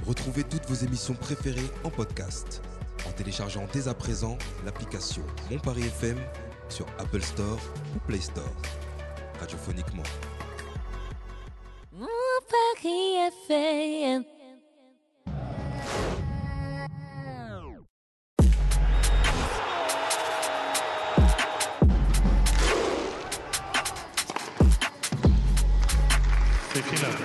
Retrouvez toutes vos émissions préférées en podcast en téléchargeant dès à présent l'application Mon Paris FM sur Apple Store ou Play Store. Radiophoniquement. Mon Paris FM. C'est là.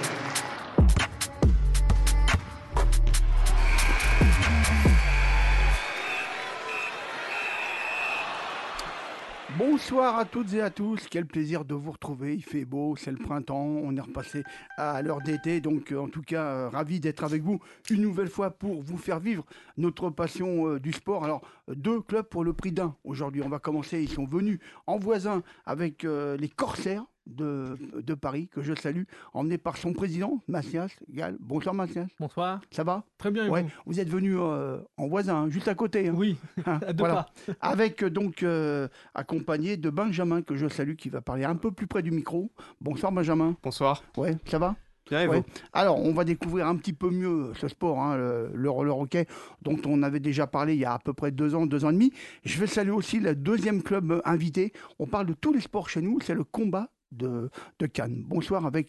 Bonsoir à toutes et à tous, quel plaisir de vous retrouver, il fait beau, c'est le printemps, on est repassé à l'heure d'été, donc en tout cas ravi d'être avec vous une nouvelle fois pour vous faire vivre notre passion du sport. Alors 2 clubs pour le prix d'un, aujourd'hui on va commencer, ils sont venus en voisin avec les Corsaires de Paris, que je salue, emmené par son président, Mathias Gall. Bonsoir Mathias. Bonsoir. Ça va? Très bien, et Ouais, vous? vous êtes venu en voisin, hein, juste à côté. Hein. Oui, Hein, à deux voilà. pas. Avec donc accompagné de Benjamin, que je salue, qui va parler un peu plus près du micro. Bonsoir Benjamin. Bonsoir. Ouais, ça va? Bien et Ouais. vous? Alors, on va découvrir un petit peu mieux ce sport, hein, le roller hockey, dont on avait déjà parlé il y a à peu près 2 ans, 2 ans et demi. Je vais saluer aussi le deuxième club invité. On parle de tous les sports chez nous, c'est le combat de Cannes. Bonsoir avec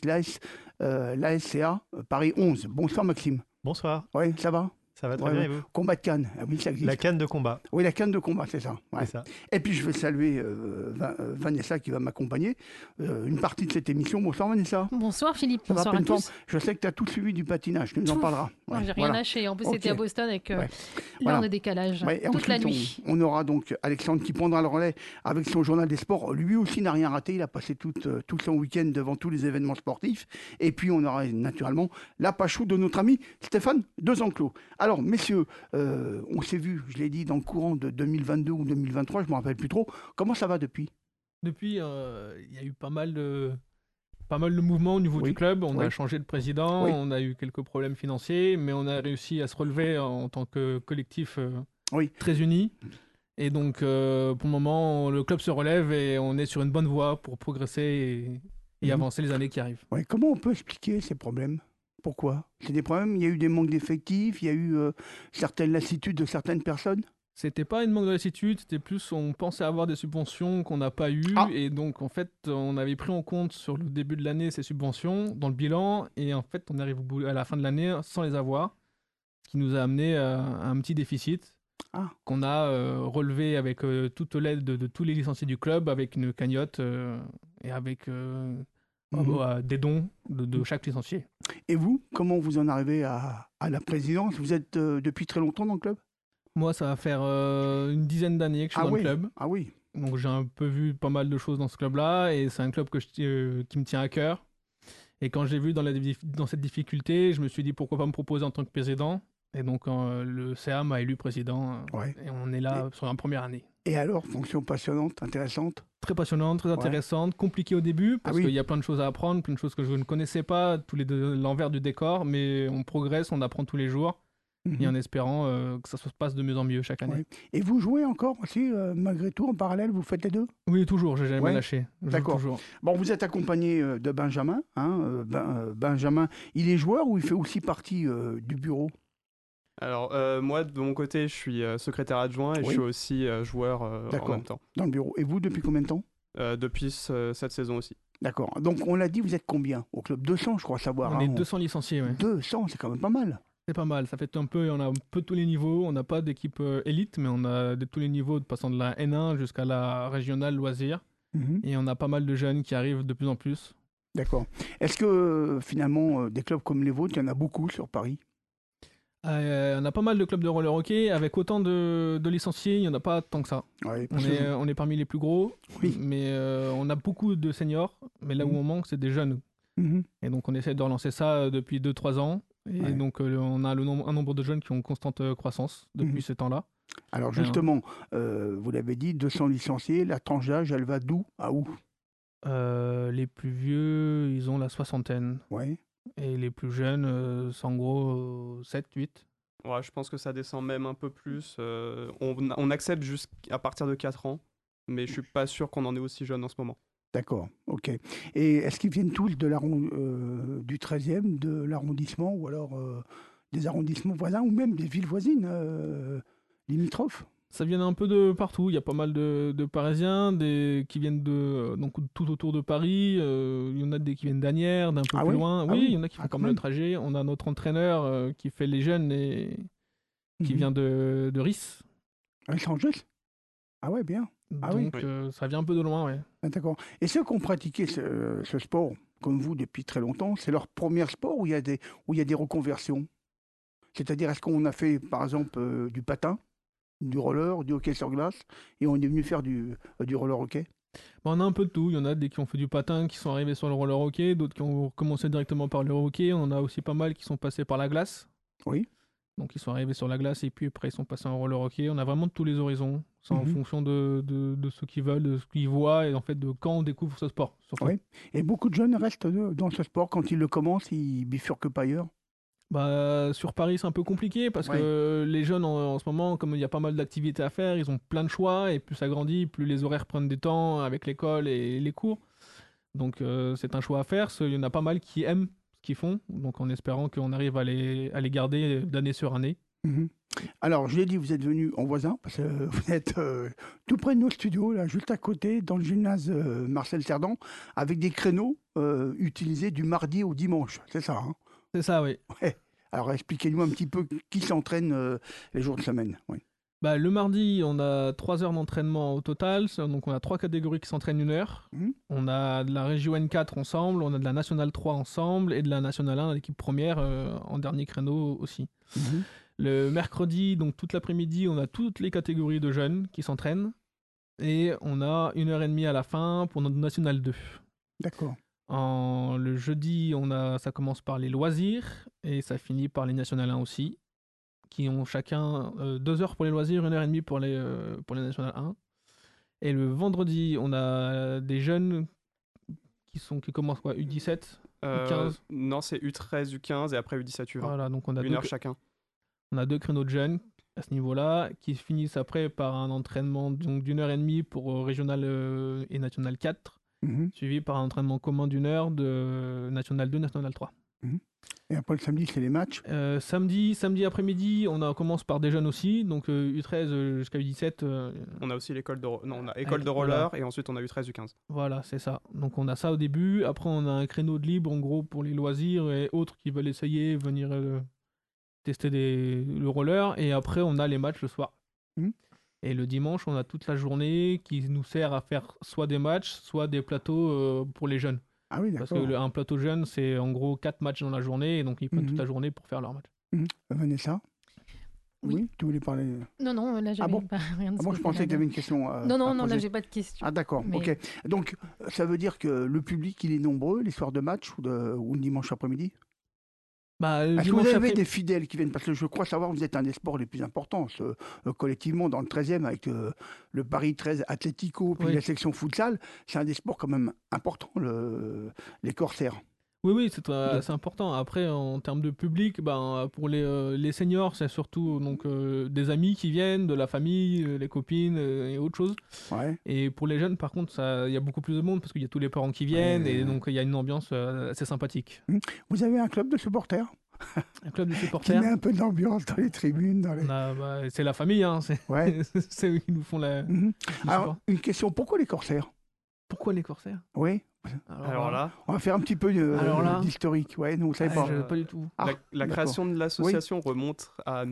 l'ASCA Paris 11. Bonsoir Maxime. Bonsoir, Ouais, ça va? ça va très Ouais, bien ouais. et vous? Combat de Cannes, ah oui, ça existe. La canne de combat, Oui, la canne de combat, c'est ça. Ouais. c'est ça. Et puis je vais saluer Vanessa qui va m'accompagner une partie de cette émission. Bonsoir Vanessa. Bonsoir Philippe, Ça va, bonsoir à pleine forme? tous. Je sais que tu as tout suivi du patinage, tu nous en Tout. parleras. Moi, Ouais, j'ai rien voilà. lâché. En plus, Ok. c'était à Boston avec Ouais. l'heure Voilà. de décalage Ouais, et toute la ensuite, nuit. on aura donc Alexandre qui prendra le relais avec son journal des sports. Lui aussi n'a rien raté. Il a passé tout son week-end devant tous les événements sportifs. Et puis, on aura naturellement la pachou de notre ami Stéphane Desenclos. Alors, messieurs, on s'est vu, je l'ai dit, dans le courant de 2022 ou 2023, je ne me rappelle plus trop. Comment ça va depuis? Depuis, il y a eu pas mal de mouvements au niveau Oui. du club. On Oui. a changé de président, Oui. on a eu quelques problèmes financiers, mais on a réussi à se relever en tant que collectif Oui. très uni. Et donc, pour le moment, le club se relève et on est sur une bonne voie pour progresser et Mhm. avancer les années qui arrivent. Ouais, comment on peut expliquer ces problèmes? Pourquoi? C'est des problèmes, il y a eu des manques d'effectifs, il y a eu certaines lassitudes de certaines personnes? C'était pas une manque de lassitude, c'était plus on pensait avoir des subventions qu'on n'a pas eues Ah. et donc en fait on avait pris en compte sur le début de l'année ces subventions dans le bilan et en fait on arrive à la fin de l'année sans les avoir, ce qui nous a amené à un petit déficit Ah. qu'on a relevé avec toute l'aide de tous les licenciés du club avec une cagnotte et avec des dons de chaque licencié. Et vous, comment vous en arrivez à la présidence? Vous êtes depuis très longtemps dans le club? Moi ça va faire une dizaine d'années que je suis dans oui. le club. Ah oui. Donc j'ai un peu vu pas mal de choses dans ce club-là et c'est un club qui me tient à cœur. Et quand j'ai vu dans cette difficulté, je me suis dit pourquoi pas me proposer en tant que président. Et donc le CA m'a élu président Ouais. et on est là sur la première année. Et alors, fonction passionnante, intéressante? Très passionnante, très Ouais. intéressante, compliquée au début parce Ah oui. qu'il y a plein de choses à apprendre, plein de choses que je ne connaissais pas, l'envers du décor, mais on progresse, on apprend tous les jours et en espérant que ça se passe de mieux en mieux chaque année. Ouais. Et vous jouez encore aussi, malgré tout, en parallèle, vous faites les deux? Oui, toujours, j'ai jamais Ouais. lâché. Je joue D'accord. toujours. Bon, vous êtes accompagné de Benjamin. Hein, Benjamin, il est joueur ou il fait aussi partie du bureau? Alors, moi, de mon côté, je suis secrétaire adjoint et Oui. je suis aussi joueur en D'accord. même temps. Dans le bureau. Et vous, depuis combien de temps? Depuis cette saison aussi. D'accord. Donc, on l'a dit, vous êtes combien au club? 200, je crois savoir. On hein, est 200 licenciés, ouais. 200, c'est quand même pas mal. C'est pas mal, ça fait un peu, on a un peu tous les niveaux, on n'a pas d'équipe élite, mais on a de tous les niveaux, passant de la N1 jusqu'à la régionale loisir, Mhm. et on a pas mal de jeunes qui arrivent de plus en plus. D'accord. Est-ce que finalement, des clubs comme les vôtres, il y en a beaucoup sur Paris? On a pas mal de clubs de roller hockey, avec autant de licenciés, il n'y en a pas tant que ça. Ouais, On parce que est, on est parmi les plus gros, Oui. mais on a beaucoup de seniors, mais là où Mhm. on manque, c'est des jeunes. Mhm. Et donc on essaie de relancer ça depuis 2-3 ans, et Ouais. donc on a un nombre de jeunes qui ont une constante croissance depuis Mhm. ce temps-là. Alors justement, vous l'avez dit, 200 licenciés, la tranche d'âge, elle va d'où à où? Les plus vieux, ils ont la soixantaine. Ouais. Et les plus jeunes, c'est en gros 7, 8. Ouais, je pense que ça descend même un peu plus. On accepte jusqu'à partir de 4 ans, mais je suis pas sûr qu'on en est aussi jeune en ce moment. D'accord, ok. Et est-ce qu'ils viennent tous de du 13e, de l'arrondissement, ou alors des arrondissements voisins ou même des villes voisines limitrophes. Ça vient un peu de partout. Il y a pas mal de Parisiens qui viennent donc tout autour de Paris. Il y en a des qui viennent d'Asnières, d'un peu Ah plus ouais? loin. Ah Oui, oui. il y en a qui Ah, font quand comme le même. trajet. On a notre entraîneur qui fait les jeunes et qui Mhm. vient de Ris. À Los Angeles? Ah ouais, bien. Ah oui. Donc Oui. ça vient un peu de loin, ouais. Ah, d'accord. Et ceux qui ont pratiqué ce sport, comme vous, depuis très longtemps, c'est leur premier sport où il y a des reconversions? C'est-à-dire, est-ce qu'on a fait, par exemple, du patin, du roller, du hockey sur glace, et on est venu faire du roller hockey? Bon, on a un peu de tout. Il y en a des qui ont fait du patin, qui sont arrivés sur le roller hockey, d'autres qui ont commencé directement par le hockey. On en a aussi pas mal qui sont passés par la glace. Oui. Donc ils sont arrivés sur la glace et puis après ils sont passés en roller hockey. On a vraiment de tous les horizons. C'est en Mhm. fonction de ce qu'ils veulent, de ce qu'ils voient et en fait de quand on découvre ce sport. Surtout. Oui. Et beaucoup de jeunes restent dans ce sport. Quand ils le commencent, ils bifurquent pas ailleurs. Bah, sur Paris, c'est un peu compliqué parce Ouais. que les jeunes en ce moment, comme il y a pas mal d'activités à faire, ils ont plein de choix et plus ça grandit, plus les horaires prennent du temps avec l'école et les cours. Donc c'est un choix à faire. Il y en a pas mal qui aiment ce qu'ils font, donc en espérant qu'on arrive à les garder d'année sur année. Mhm. Alors, je l'ai dit, vous êtes venu en voisin, parce que vous êtes tout près de nos studios, là, juste à côté, dans le gymnase Marcel Cerdan, avec des créneaux utilisés du mardi au dimanche. C'est ça, hein? C'est ça, oui. Ouais. Alors, expliquez-nous un petit peu qui s'entraîne les jours de semaine. Oui. Bah, le mardi, on a 3 heures d'entraînement au total. Donc, on a 3 catégories qui s'entraînent 1 heure. Mhm. On a de la région N4 ensemble, on a de la Nationale 3 ensemble et de la Nationale 1, l'équipe première, en dernier créneau aussi. Mhm. Le mercredi, donc toute l'après-midi, on a toutes les catégories de jeunes qui s'entraînent. Et on a 1 heure et demie à la fin pour notre Nationale 2. D'accord. Le jeudi, ça commence par les loisirs et ça finit par les Nationales 1 aussi, qui ont chacun 2 heures pour les loisirs, 1 heure et demie pour les Nationales 1. Et le vendredi, on a des jeunes qui commencent quoi, U17, U15. Non, c'est U13, U15 et après U17, U20. Voilà, donc on a 1 heure chacun. on a 2 créneaux de jeunes à ce niveau-là, qui finissent après par un entraînement donc d'1 heure et demie pour régional et national 4, Mhm. suivi par un entraînement commun d'1 heure de national 2, national 3. Et après, le samedi, c'est les matchs. Samedi après-midi, on commence par des jeunes aussi, donc U13 jusqu'à U17. On a aussi l'école de, non, on a école de Voilà. roller et ensuite on a U13, U15. Voilà, c'est ça. Donc on a ça au début. Après, on a un créneau de libre en gros pour les loisirs et autres qui veulent essayer, venir tester le roller. Et après, on a les matchs le soir. Mhm. Et le dimanche, on a toute la journée qui nous sert à faire soit des matchs, soit des plateaux pour les jeunes. Ah oui, Parce d'accord. que un plateau jeune, c'est en gros 4 matchs dans la journée. Et donc ils prennent toute Mhm. la journée pour faire leur match. Mhm. Vanessa? Oui. Tu voulais parler? Non, là, j'avais bon pas rien de Ah bon, je spécial pensais à que tu avais dire. une question Non, à là, poser. j'ai pas de question. Ah d'accord, Mais- ok. Donc, ça veut dire que le public, il est nombreux les soirs de match ou le dimanche après-midi? Bah, le Est-ce que vous dimanche avez après- des fidèles qui viennent? Parce que je crois savoir que vous êtes un des sports les plus importants, collectivement, dans le 13e, avec le Paris 13 Atlético, puis Oui. la section futsal. C'est un des sports quand même importants, les corsaires. Oui, c'est De- c'est important. Après, en termes de public, ben, pour les seniors, c'est surtout donc, des amis qui viennent, de la famille, les copines et autre chose. Ouais. Et pour les jeunes, par contre, il y a beaucoup plus de monde parce qu'il y a tous les parents qui viennent Ouais. et donc il y a une ambiance assez sympathique. Vous avez un club de supporters Un club de qui supporters, met un peu d'ambiance dans les tribunes, c'est la famille, hein, c'est Ouais. c'est eux qui nous font le Mhm. Alors, support. une question, pourquoi les corsaires? Pourquoi les corsaires? Oui, Alors là, on va faire un petit peu Alors là- d'historique. Ouais, non, vous savez pas. Pas du tout. Ah, la d'accord. création de l'association remonte à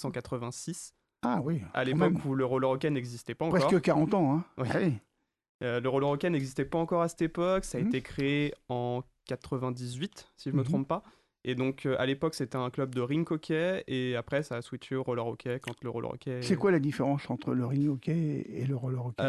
1986, Ah oui, à quand l'époque même. où le roller hockey n'existait pas encore. Presque 40 ans, hein. Oui. Allez. Le roller hockey n'existait pas encore à cette époque. Ça a Mhm. été créé en 98, si je me Mhm. trompe pas. Et donc, à l'époque, c'était un club de rink hockey. Et après, ça a switché au roller hockey quand le roller hockey. C'est quoi la différence entre le ring hockey et le roller hockey?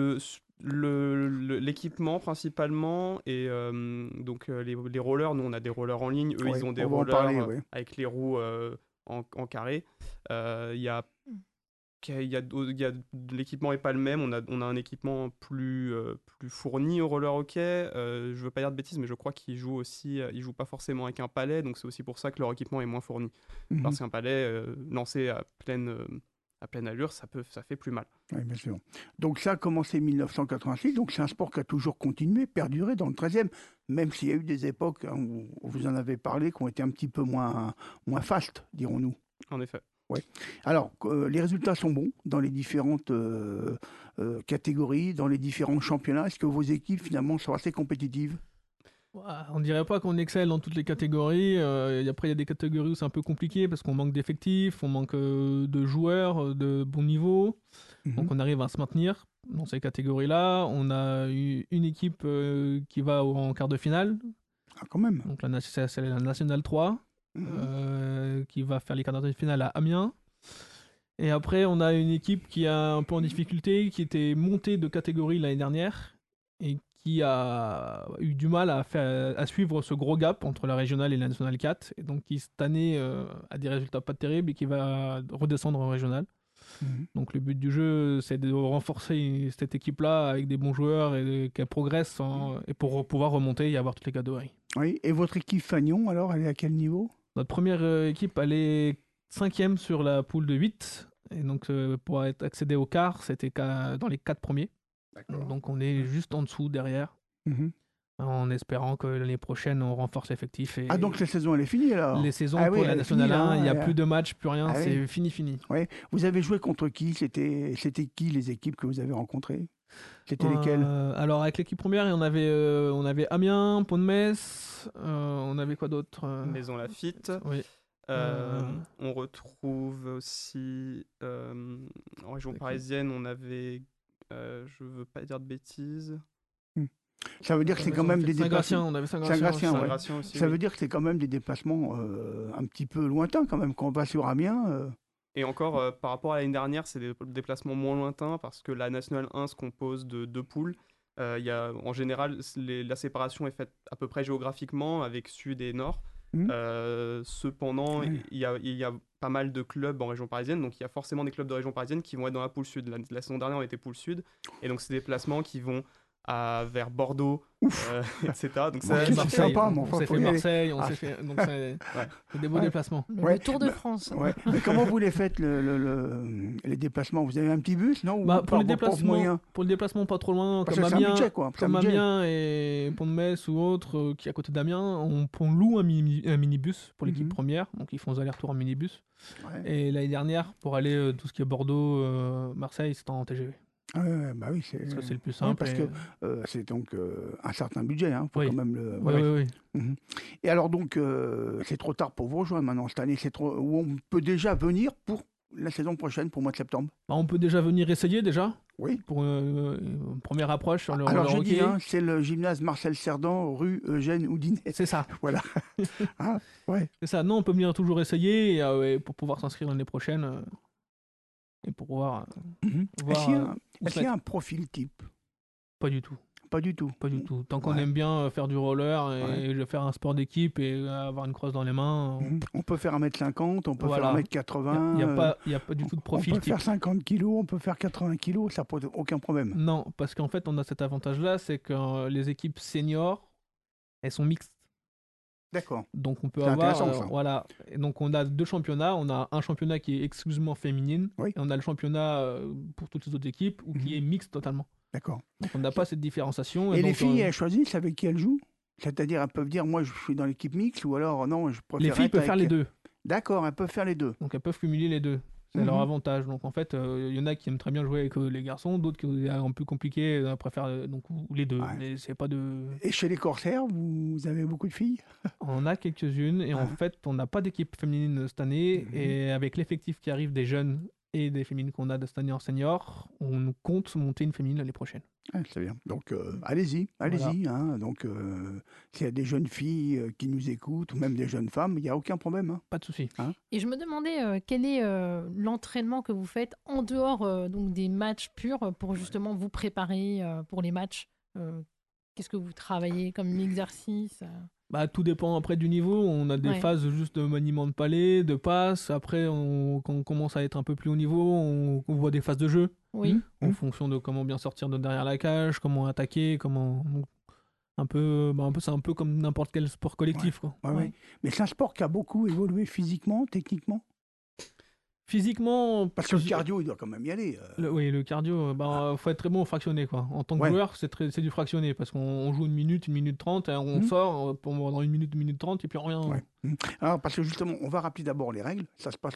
L'équipement principalement et donc les rollers, nous on a des rollers en ligne, eux Ouais, ils ont des on va en rollers parler, ouais. avec les roues en carré. Il y a l'équipement est pas le même, on a un équipement plus fourni au roller hockey. Je veux pas dire de bêtises, mais je crois qu'ils jouent aussi, ils jouent pas forcément avec un palet, donc c'est aussi pour ça que leur équipement est moins fourni. Mhm. Parce qu'un palet lancé à pleine à pleine allure, ça fait plus mal. Oui, bien sûr. Donc ça a commencé en 1986, donc c'est un sport qui a toujours continué, perduré dans le 13e, même s'il y a eu des époques où vous en avez parlé, qui ont été un petit peu moins fastes, dirons-nous. En effet. Ouais. Alors, les résultats sont bons dans les différentes catégories, dans les différents championnats. Est-ce que vos équipes, finalement, sont assez compétitives ? On dirait pas qu'on excelle dans toutes les catégories. Après, il y a des catégories où c'est un peu compliqué parce qu'on manque d'effectifs, on manque de joueurs de bon niveau. Donc, on arrive à se maintenir dans ces catégories-là. On a eu une équipe qui va en quart de finale. Ah, quand même. Donc, c'est la Nationale 3 qui va faire les quarts de finale à Amiens. Et après, on a une équipe qui est un peu en difficulté, qui était montée de catégorie l'année dernière et qui a eu du mal à suivre ce gros gap entre la régionale et la nationale 4, et donc qui cette année a des résultats pas terribles et qui va redescendre en régionale. Donc le but du jeu, c'est de renforcer cette équipe-là avec des bons joueurs et qu'elle progresse et pour pouvoir remonter et avoir toutes les catégories. Oui, et votre équipe Fagnon, alors, elle est à quel niveau ? Notre première équipe, elle est 5e sur la poule de 8, et donc pour accéder au quart, c'était dans les 4 premiers. D'accord. Donc on est juste en dessous, derrière, en espérant que l'année prochaine, on renforce l'effectif. Ah, donc la saison, elle est finie, alors ? Les saisons Ah oui, pour la elle est Nationale finie, 1, il n'y a là, plus de matchs, plus rien, Ah c'est oui. fini. Ouais. Vous avez joué contre qui ? C'était qui les équipes que vous avez rencontrées ? C'était lesquelles ? Alors avec l'équipe première, on avait Amiens, Pont-de-Metz, on avait quoi d'autre Maison Lafitte. Oui. On retrouve aussi en région parisienne, on avait, je veux pas dire de bêtises. Ça veut dire que c'est quand même des déplacements. On avait Saint-Gratien, ouais. Saint-Gratien aussi, Ça oui. veut dire que c'est quand même des déplacements un petit peu lointains quand même. Quand on va sur Amiens. Et encore, par rapport à l'année dernière, c'est des déplacements moins lointains parce que la Nationale 1 se compose de 2 poules. En général, la séparation est faite à peu près géographiquement avec sud et nord. Cependant, il y a pas mal de clubs en région parisienne, donc il y a forcément des clubs de région parisienne qui vont être dans la poule sud. La saison dernière, on était poule sud, et donc c'est des déplacements qui vont vers Bordeaux, etc. Donc c'est sympa, on s'est fait Marseille, on s'est fait... Donc c'est des beaux déplacements. Le Tour de France. Ouais. Mais comment vous les faites, les déplacements ? Vous avez un petit bus, non ? Pour le déplacement pas trop loin, parce comme Amiens et Pont-de-Metz ou autre, qui est à côté d'Amiens, on loue un minibus pour l'équipe première, donc ils font des allers-retours en minibus. Ouais. Et l'année dernière, pour aller tout ce qui est Bordeaux, Marseille, c'était en TGV. Bah oui, c'est le plus simple. Parce que c'est donc un certain budget, faut quand même le. Oui. Et alors donc, c'est trop tard pour vous rejoindre maintenant cette année. Où on peut déjà venir pour la saison prochaine, pour le mois de septembre. On peut déjà venir essayer déjà. Oui. Pour une première approche sur le roller hockey. Alors je dis, c'est le gymnase Marcel Cerdan, rue Eugène Houdinet. C'est ça. Voilà. C'est ça. Non, on peut venir toujours essayer pour pouvoir s'inscrire l'année prochaine. Et pour pouvoir voir... Est-ce qu'il y a un profil type ? Pas du tout. Pas du tout. Tant qu'on aime bien faire du roller et faire un sport d'équipe et avoir une crosse dans les mains... On peut faire 1m50, on peut faire 1m80... Il n'y a pas du tout de profil type. On peut faire 50 kg, on peut faire 80 kg, ça pose aucun problème. Non, parce qu'en fait, on a cet avantage-là, c'est que les équipes seniors, elles sont mixtes. D'accord. Donc on peut avoir voilà. Et donc on a 2 championnats. On a un championnat qui est exclusivement féminine et on a le championnat pour toutes les autres équipes qui est mixte totalement. D'accord. Donc on n'a pas cette différenciation. Et les filles, elles choisissent avec qui elles jouent ? C'est-à-dire, elles peuvent dire, moi je suis dans l'équipe mixte, ou alors non, je préfère. Les filles peuvent faire les deux. D'accord, elles peuvent faire les deux. Donc elles peuvent cumuler les deux. C'est leur avantage. Donc en fait, il y en a qui aiment très bien jouer avec les garçons, d'autres qui sont un peu compliqués, préfèrent ou les deux. Mais c'est pas de... Et chez les corsaires, vous avez beaucoup de filles ? On a quelques-unes et en fait, on n'a pas d'équipe féminine cette année. Et avec l'effectif qui arrive des jeunes et des féminines qu'on a de cette année en senior, on compte monter une féminine l'année prochaine. C'est bien. Donc allez-y. Voilà. Donc s'il y a des jeunes filles qui nous écoutent ou même des jeunes femmes, il n'y a aucun problème. Pas de souci. Et je me demandais quel est l'entraînement que vous faites en dehors donc des matchs purs pour justement vous préparer pour les matchs. Qu'est-ce que vous travaillez comme exercice ? Tout dépend après du niveau. On a des phases juste de maniement de palais, de passe. Après, quand on commence à être un peu plus haut niveau, on voit des phases de jeu. Oui. En fonction de comment bien sortir de derrière la cage, comment attaquer, comment... c'est un peu comme n'importe quel sport collectif. Ouais. Mais c'est un sport qui a beaucoup évolué physiquement, techniquement. Physiquement, Parce que le cardio, il doit quand même y aller. oui, le cardio, faut être très bon au fractionné, quoi. En tant que joueur, c'est du fractionné, parce qu'on joue une minute 30, et on sort dans une minute 30, et puis on revient. Ouais. Alors, parce que justement, on va rappeler d'abord les règles. Ça se passe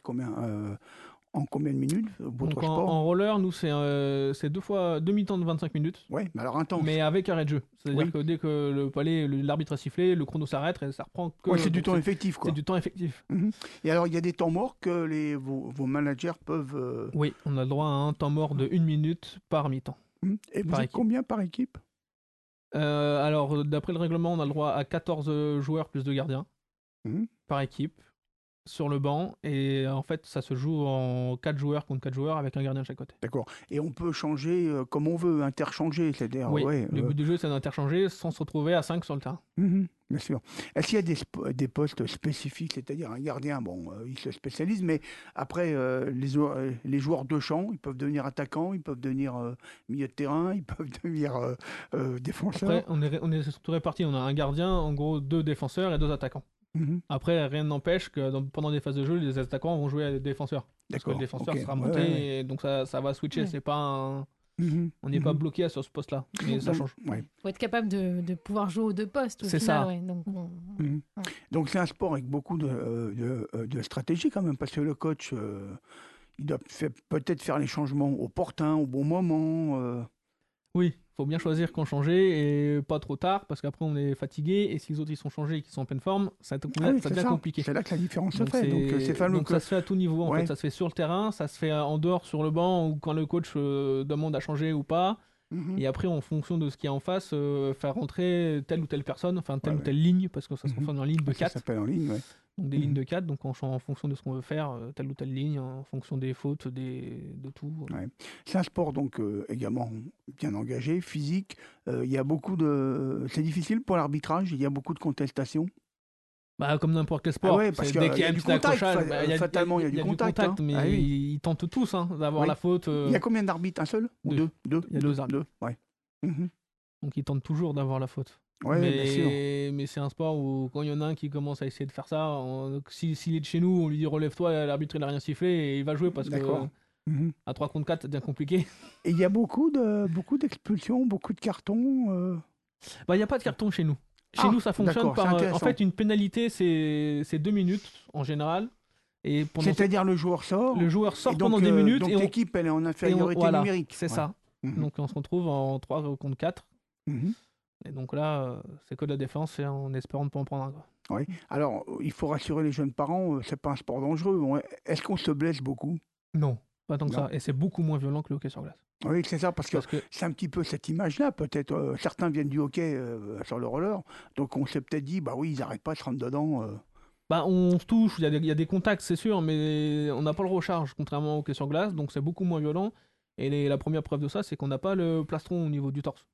en combien de minutes, votre Donc sport? en roller, nous, c'est 2 mi-temps de 25 minutes, Oui, mais alors intense. mais avec arrêt de jeu. C'est-à-dire que dès que l'arbitre a sifflé, le chrono s'arrête et ça reprend que. Ouais, c'est du donc temps effectif, quoi. C'est du temps effectif. Et alors, il y a des temps morts que vos managers peuvent... Oui, on a le droit à un temps mort de 1 minute par mi-temps. Et vous par êtes équipe. combien par équipe? Alors, d'après le règlement, on a le droit à 14 joueurs plus 2 gardiens par équipe sur le banc. Et en fait, ça se joue en 4 joueurs contre 4 joueurs avec un gardien de chaque côté. D'accord. Et on peut changer comme on veut, interchanger, c'est-à-dire... Oui, ouais, le but du jeu, c'est d'interchanger sans se retrouver à 5 sur le terrain. Bien sûr. Est-ce qu'il y a des postes spécifiques, c'est-à-dire un gardien, il se spécialise, mais après, les joueurs de champ, ils peuvent devenir attaquants, ils peuvent devenir milieu de terrain, ils peuvent devenir défenseurs. Après, on est surtout répartis. On a un gardien, en gros 2 défenseurs et 2 attaquants. Après, rien n'empêche que pendant des phases de jeu, les attaquants vont jouer à des défenseurs. Parce que le défenseur sera monté, et donc ça va switcher. C'est pas un... On n'est pas bloqué sur ce poste-là, mais ça change. Il faut être capable de pouvoir jouer aux 2 postes. C'est ça. Donc c'est un sport avec beaucoup de stratégie quand même, parce que le coach, il doit peut-être faire les changements opportuns, au bon moment. Oui, il faut bien choisir quand changer et pas trop tard, parce qu'après on est fatigué, et si les autres ils sont changés et qu'ils sont en pleine forme, ça devient compliqué. C'est là que la différence se fait. Donc ça se fait à tout niveau, en fait. Ça se fait sur le terrain, ça se fait en dehors sur le banc, ou quand le coach demande à changer ou pas. Et après, en fonction de ce qu'il y a en face, faire rentrer telle ou telle personne, enfin telle ou telle ligne, parce que ça se transforme en ligne de 4. Ça s'appelle en ligne, ouais. Donc des lignes de 4, donc en fonction de ce qu'on veut faire, telle ou telle ligne, en fonction des fautes, de tout. Ouais. C'est un sport donc également bien engagé, physique. Il y a beaucoup de... C'est difficile pour l'arbitrage, il y a beaucoup de contestations. Comme n'importe quel sport, parce dès qu'il y a un petit accrochage, fatalement il y a du contact, mais ils tentent tous d'avoir la faute. Il y a combien d'arbitres? Un seul? Deux. Deux. Il y a 2 arbitres. Ouais. Donc ils tentent toujours d'avoir la faute. Ouais, bien sûr. Mais c'est un sport où quand il y en a un qui commence à essayer de faire ça, s'il est de chez nous, on lui dit relève-toi, l'arbitre il a rien sifflé et il va jouer parce que à 3 contre 4, c'est bien compliqué. Et il y a beaucoup d'expulsions, beaucoup de cartons. Il n'y a pas de carton chez nous. Chez nous, ça fonctionne par... En fait, une pénalité, c'est 2 minutes en général. C'est-à-dire le joueur sort. Le joueur sort pendant 10 minutes. Donc l'équipe, elle est en infériorité numérique. C'est ça. Donc on se retrouve en 3 contre 4. Et donc là, c'est que de la défense et en espérant ne pas en prendre un. Oui. Alors, il faut rassurer les jeunes parents, c'est pas un sport dangereux. Est-ce qu'on se blesse beaucoup? Non, pas tant que ça. Et c'est beaucoup moins violent que le hockey sur glace. Oui, c'est ça, parce que c'est un petit peu cette image-là, peut-être. Certains viennent du hockey sur le roller, donc on s'est peut-être dit, ils n'arrêtent pas de se rentrer dedans. On se touche, il y a des contacts, c'est sûr, mais on n'a pas le recharge, contrairement au hockey sur glace, donc c'est beaucoup moins violent. Et la première preuve de ça, c'est qu'on n'a pas le plastron au niveau du torse.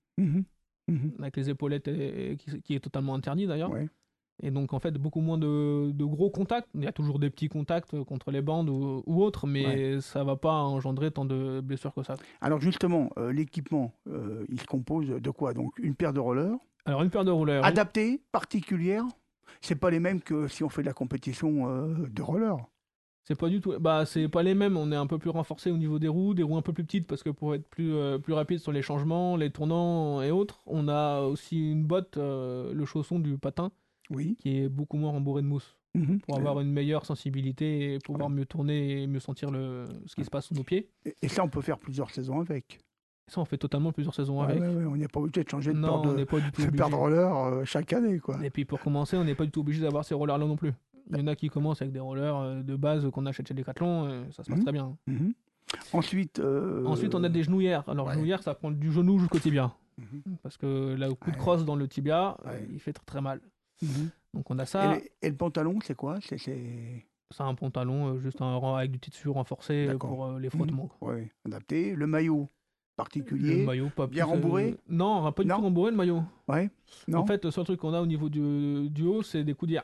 Avec les épaulettes qui est totalement interdit d'ailleurs. Ouais. Et donc en fait beaucoup moins de gros contacts. Il y a toujours des petits contacts contre les bandes ou autres, mais ça va pas engendrer tant de blessures que ça. Alors justement, l'équipement, il se compose de quoi? Donc une paire de rollers. Alors une paire de rollers. Adaptée, particulière. C'est pas les mêmes que si on fait de la compétition de rollers. C'est pas du tout. C'est pas les mêmes. On est un peu plus renforcé au niveau des roues un peu plus petites parce que pour être plus rapide sur les changements, les tournants et autres. On a aussi une botte, le chausson du patin, qui est beaucoup moins rembourré de mousse pour avoir une meilleure sensibilité et pouvoir mieux tourner et mieux sentir ce qui se passe sous nos pieds. Et ça, on peut faire plusieurs saisons avec. Ça, on fait totalement plusieurs saisons avec. On n'est pas obligé de changer de paire de roller chaque année, quoi. Et puis pour commencer, on n'est pas du tout obligé d'avoir ces rollers-là non plus. Il y en a qui commencent avec des rollers de base qu'on achète chez Decathlon, et ça se passe très bien. Ensuite, on a des genouillères. Alors, genouillères, ça prend du genou jusqu'au tibia. Parce que le coup de crosse dans le tibia, il fait très très mal. Donc, on a ça. Et le pantalon, c'est quoi? C'est un pantalon, juste avec du tissu renforcé pour les frottements. Adapté. Le maillot particulier. Le maillot pas bien rembourré? Non, pas du tout rembourré le maillot. Non. En fait, le seul truc qu'on a au niveau du haut, c'est des coudières.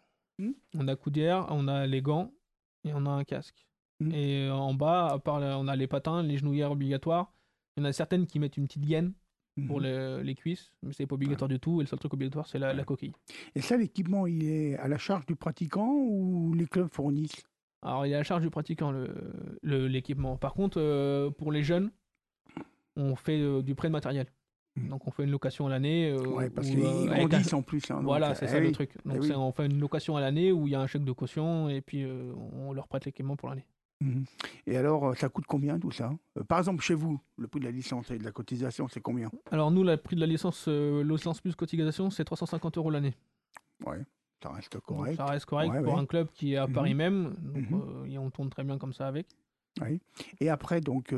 On a coudière, on a les gants et on a un casque. Et en bas, à part on a les patins, les genouillères obligatoires. Il y en a certaines qui mettent une petite gaine pour les cuisses, mais c'est pas obligatoire du tout. Et le seul truc obligatoire, c'est la coquille. Et ça, l'équipement, il est à la charge du pratiquant ou les clubs fournissent? Alors, il est à la charge du pratiquant, l'équipement. Par contre, pour les jeunes, on fait du prêt de matériel. Donc, on fait une location à l'année. Ouais, parce où, qu'ils avec grandissent en plus. Hein, Voilà, donc, c'est ça le oui. truc. Donc, oui. on fait une location à l'année où il y a un chèque de caution et puis on leur prête l'équipement pour l'année. Mhm. Et alors, ça coûte combien tout ça? Par exemple, chez vous, le prix de la licence et de la cotisation, c'est combien? Alors, nous, le prix de la licence plus cotisation, c'est 350 € l'année. Ouais, ça reste Donc, correct. ça reste correct Ouais, pour ouais. un club qui est à Mhm. Paris même. Donc, Mhm. et on tourne très bien comme ça avec. Oui. Et après, donc,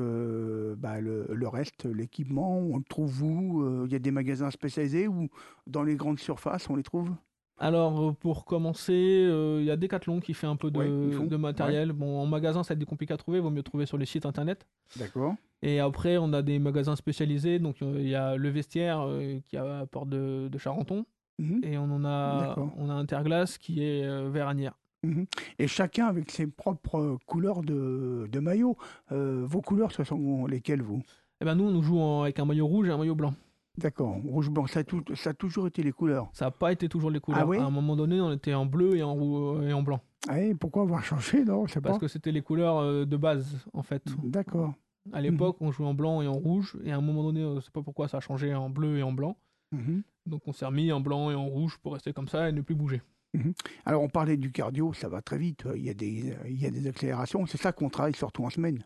le reste, l'équipement, on le trouve où? Il y a des magasins spécialisés ou dans les grandes surfaces, on les trouve? Alors, pour commencer, il y a Decathlon qui fait un peu Ouais, ils font. de matériel. Bon, en magasin, ça va être compliqué à trouver, vaut mieux trouver sur les sites internet. D'accord. Et après, on a des magasins spécialisés. Donc, il y a Le Vestiaire qui est à Porte de Charenton. Mhm. Et on D'accord. a Interglace qui est vers Asnières. Mhm. Et chacun avec ses propres couleurs de maillot. Vos couleurs, ce sont lesquelles, vous? Et ben nous, on nous joue avec un maillot rouge et un maillot blanc. D'accord. Rouge-blanc, ça a toujours été les couleurs. Ça n'a pas été toujours les Ah couleurs. oui? À un moment donné, on était en bleu et en blanc. Ah, et pourquoi avoir changé? Non, je sais Parce pas. que c'était les couleurs de base, en fait. D'accord. À l'époque, on jouait en blanc et en rouge. Et à un moment donné, je ne sais pas pourquoi ça a changé en bleu et en blanc. Mhm. Donc on s'est remis en blanc et en rouge pour rester comme ça et ne plus bouger. Mhm. Alors, on parlait du cardio, ça va très vite. Il y a des accélérations. C'est ça qu'on travaille surtout en semaine.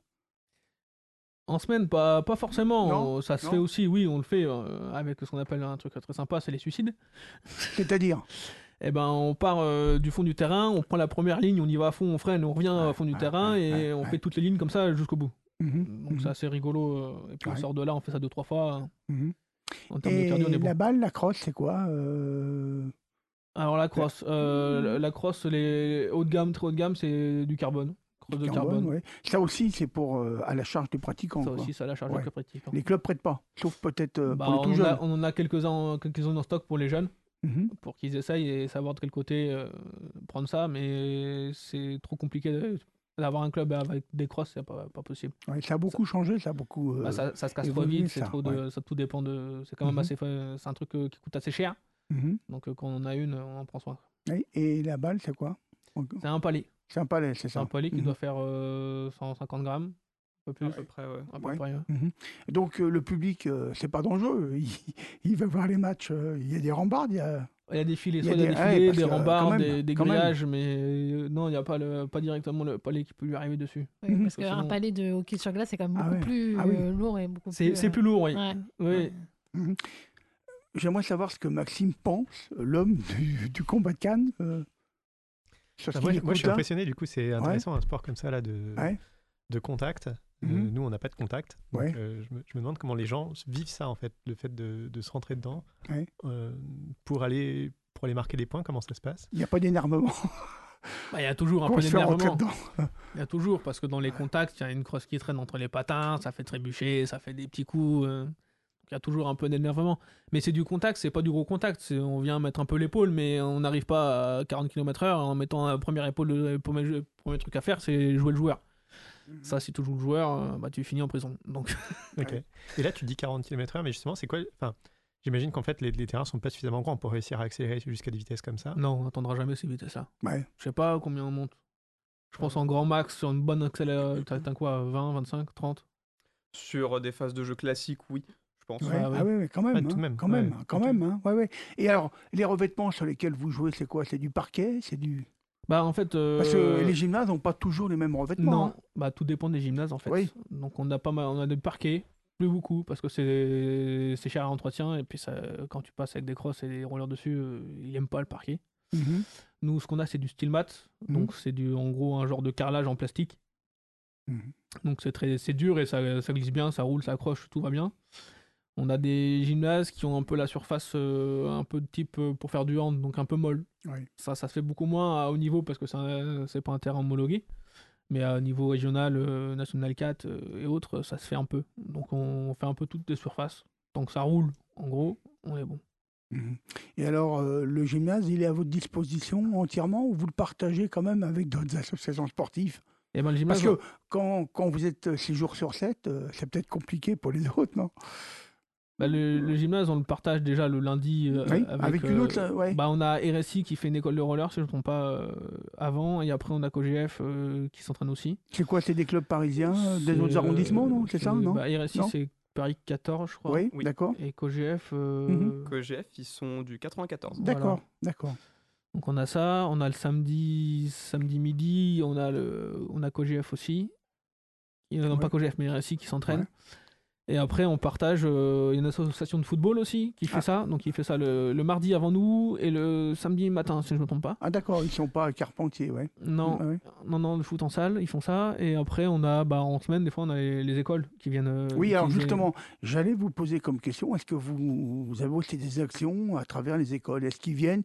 En semaine, pas forcément. Non, Ça se non. fait aussi, oui, on le fait avec ce qu'on appelle un truc très sympa, c'est les suicides. C'est-à-dire? Eh ben, on part du fond du terrain, on prend la première ligne, on y va à fond, on freine, on revient au fond du terrain et on fait toutes les lignes comme ça jusqu'au bout. Mhm. Donc c'est assez rigolo. Et puis on Ouais. sort de là, on fait ça 2-3 fois. Mhm. En termes de cardio, on est Et bon. la balle, la crosse, c'est quoi? Alors la crosse, les haut de gamme, très haut de gamme, c'est du carbone. Crosse de carbone. Ouais. Ça aussi, c'est pour à la charge du pratiquant. Ça quoi. aussi, ça la charge Ouais. de pratique. Les clubs prêtent pas, sauf peut-être Bah, pour les tout jeunes. on en a quelques-uns en stock pour les jeunes, Mhm. pour qu'ils essayent et savoir de quel côté prendre ça, mais c'est trop compliqué d'avoir un club avec des crosses, c'est pas possible. Ouais, ça a beaucoup changé, ça a beaucoup. Bah, ça se casse trop évolué, vite, c'est ça, trop ouais. ça tout dépend de. C'est quand même Mhm. assez. C'est un truc qui coûte assez cher, Mhm. donc quand on en a une, on en prend soin. Et la balle, c'est quoi? C'est un palais. C'est un palais, c'est C'est ça. un palais qui Mhm. doit faire 150 grammes, un peu plus. À peu près, ouais. À peu Ouais. près, ouais. Mhm. Donc le public, c'est pas dangereux. Il va voir les matchs. Il y a des rambardes. Il y a des filets, Il y a soit il y a des- des ouais, filets, parce des que, quand rambardes, même, des quand même. grillages, mais non, il n'y a pas directement le palais qui peut lui arriver dessus. Oui, Mhm. parce qu'un Sinon- palais de hockey sur glace, c'est quand même Ah beaucoup ouais. plus Ah oui. lourd et beaucoup C'est plus. plus lourd, oui. Ouais. Oui. Mhm. J'aimerais savoir ce que Maxime pense, l'homme du combat de Cannes. Sur ce Bah, qu'il moi, je écoute suis là. impressionné, du coup, c'est intéressant un sport comme ça là, Ouais. de contact. Mhm. Nous, on n'a pas de contact. Donc, Ouais. je me demande comment les gens vivent ça, en fait, le fait de se rentrer dedans Ouais. pour aller marquer des points, comment ça se passe? Il n'y a pas d'énervement. Bah, il y a toujours un Qu'on peu se fait rentrer d'énervement. dedans. Il y a toujours, parce que dans les contacts, il y a une crosse qui traîne entre les patins, ça fait trébucher, ça fait des petits coups. Il y a toujours un peu d'énervement. Mais c'est du contact, c'est pas du gros contact. On vient mettre un peu l'épaule, mais on n'arrive pas à 40 km/h en mettant la première épaule. Le premier truc à faire, c'est jouer le joueur. Ça, si tu joues le joueur, bah, tu finis en prison. Donc, Ok. Ouais. Et là, tu dis 40 km/h, mais justement, c'est quoi? Enfin, j'imagine qu'en fait, les terrains sont pas suffisamment grands pour réussir à accélérer jusqu'à des vitesses comme ça. non, on n'attendra jamais ces vitesses-là. Ouais. Je sais pas combien on monte. Je pense en grand max, sur une bonne accélération. T'as quoi, 20, 25, 30? Sur des phases de jeu classiques, oui, je pense. Ouais. Ah oui. Ah ouais, quand même. Ouais, tout de hein, même. Quand même. Ouais. Quand Ok. même. Hein. Ouais, ouais. Et alors, les revêtements sur lesquels vous jouez, c'est quoi? C'est du parquet? C'est du. Bah, en fait. Parce que les gymnases n'ont pas toujours les mêmes revêtements. Non, hein. bah tout dépend des gymnases en fait. Oui. Donc on a pas mal, on a des parquets, plus beaucoup parce que c'est cher à l'entretien et puis ça, quand tu passes avec des crosses et des rollers dessus, ils aiment pas le parquet. Mhm. Nous, ce qu'on a, c'est du steel mat, donc c'est en gros un genre de carrelage en plastique. Mhm. Donc c'est dur et ça glisse bien, ça roule, ça accroche, tout va bien. On a des gymnases qui ont un peu la surface un peu de type pour faire du hand, donc un peu molle. Ouais. Ça se fait beaucoup moins à haut niveau parce que c'est pas un terrain homologué. Mais à niveau régional, national 4 et autres, ça se fait un peu. Donc on fait un peu toutes les surfaces. Tant que ça roule, en gros, on est bon. Mhm. Et alors, le gymnase, il est à votre disposition entièrement ou vous le partagez quand même avec d'autres associations sportives? Et ben le gymnase, Parce que quand vous êtes 6 jours sur 7, c'est peut-être compliqué pour les autres, non? Le gymnase, on le partage déjà le lundi Oui, avec une autre, ouais. On a RSI qui fait une école de roller, si je ne me trompe pas, avant, et après on a COGF qui s'entraîne aussi. C'est quoi, c'est des clubs parisiens, des C'est, autres arrondissements, non? C'est ça, non? RSI, Non. c'est Paris 14, je crois. Oui, Oui. d'accord. Et COGF, COGF, ils sont du 94. D'accord, d'accord. donc on a ça, on a le samedi midi, on a COGF aussi. Non, Ouais. pas COGF, mais RSI qui s'entraîne. Ouais. Et après, on partage une association de football aussi qui fait ça. Donc, il fait ça le mardi avant nous et le samedi matin, si je ne me trompe pas. Ah d'accord, ils sont pas à Carpentier, ouais. Non, Ah ouais. non, le foot en salle, ils font ça. Et après, on a, en semaine, des fois, on a les écoles qui viennent. Oui, alors utiliser- justement, j'allais vous poser comme question, est-ce que vous avez aussi des actions à travers les écoles? Est-ce qu'ils viennent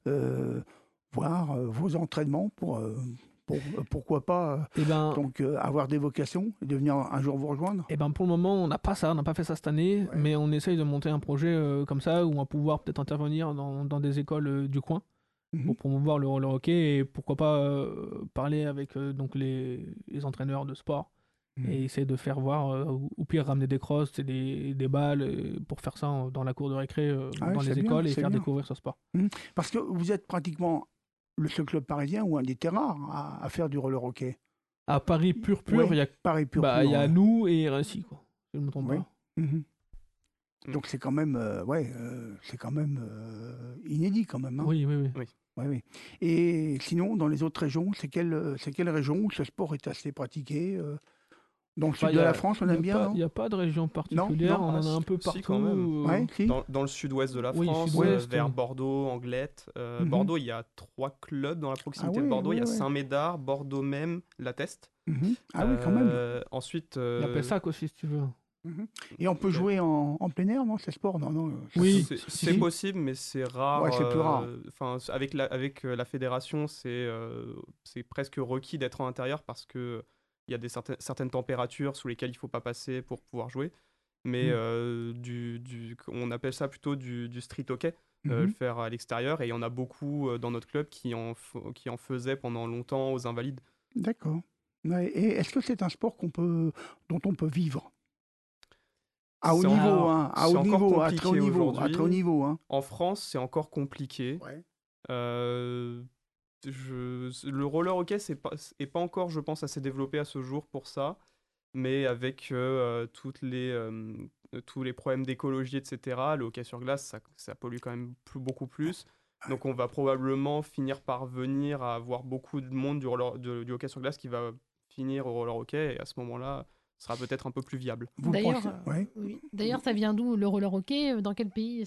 voir vos entraînements pourquoi pas Eh ben, donc avoir des vocations et de venir un jour vous rejoindre? pour le moment, on n'a pas ça, on n'a pas fait ça cette année, Ouais. mais on essaye de monter un projet comme ça où on va pouvoir peut-être intervenir dans des écoles du coin Mhm. pour promouvoir le hockey et pourquoi pas parler avec donc les entraîneurs de sport Mhm. et essayer de faire voir, ou pire ramener des crosses et des balles pour faire ça dans la cour de récré Ah ouais, dans c'est les bien, écoles et c'est faire bien. découvrir ce sport. Parce que vous êtes pratiquement le seul club parisien ou un des très rares à faire du roller hockey. À Paris pur, Ouais, il y a, Paris pur. il y a ouais. nous et RSI, quoi. Si je ne me trompe Ouais. pas. Mhm. Mm. Donc c'est quand même, c'est quand même inédit quand même. Hein. Oui. Ouais, oui. Et sinon, dans les autres régions, c'est quelle région où ce sport est assez pratiqué dans le sud de la France, on aime bien, non? Il n'y a pas de région particulière, non, on ah, en a un peu si, partout. quand même. Ouais, si. Dans le sud-ouest de la Oui, France, sud-ouest, vers oui. Bordeaux, Anglette. Mhm. Bordeaux, il y a 3 clubs dans la proximité de ouais, Bordeaux. Il y a ouais. Saint-Médard, Bordeaux même, La Teste. Mhm. Ah oui, quand même. Ensuite, Il y a Pessac aussi, si tu veux. Mhm. Et on peut jouer en plein air, non? C'est sport, non? Oui, c'est si. possible, mais c'est rare. Ouais, c'est plus rare. Enfin, avec la fédération, c'est presque requis d'être en intérieur parce que il y a certaines températures sous lesquelles il faut pas passer pour pouvoir jouer. Mais on appelle ça plutôt du street hockey, le Mhm. faire à l'extérieur. Et il y en a beaucoup dans notre club qui en faisaient pendant longtemps aux Invalides. D'accord. Ouais, et est-ce que c'est un sport dont on peut vivre? À haut C'est niveau, alors, hein, à c'est haut encore niveau, à très haut compliqué niveau, à aujourd'hui. très haut niveau, hein. En France, c'est encore compliqué. Ouais. Euh, le roller hockey est pas encore, je pense, assez développé à ce jour pour ça, mais avec tous les problèmes d'écologie, etc., le hockey sur glace, ça pollue quand même beaucoup plus. Donc on va probablement finir par venir à avoir beaucoup de monde du hockey sur glace qui va finir au roller hockey, et à ce moment-là, ce sera peut-être un peu plus viable. Vous D'ailleurs, pensez... ouais. oui. D'ailleurs, ça vient d'où le roller hockey? Dans quel pays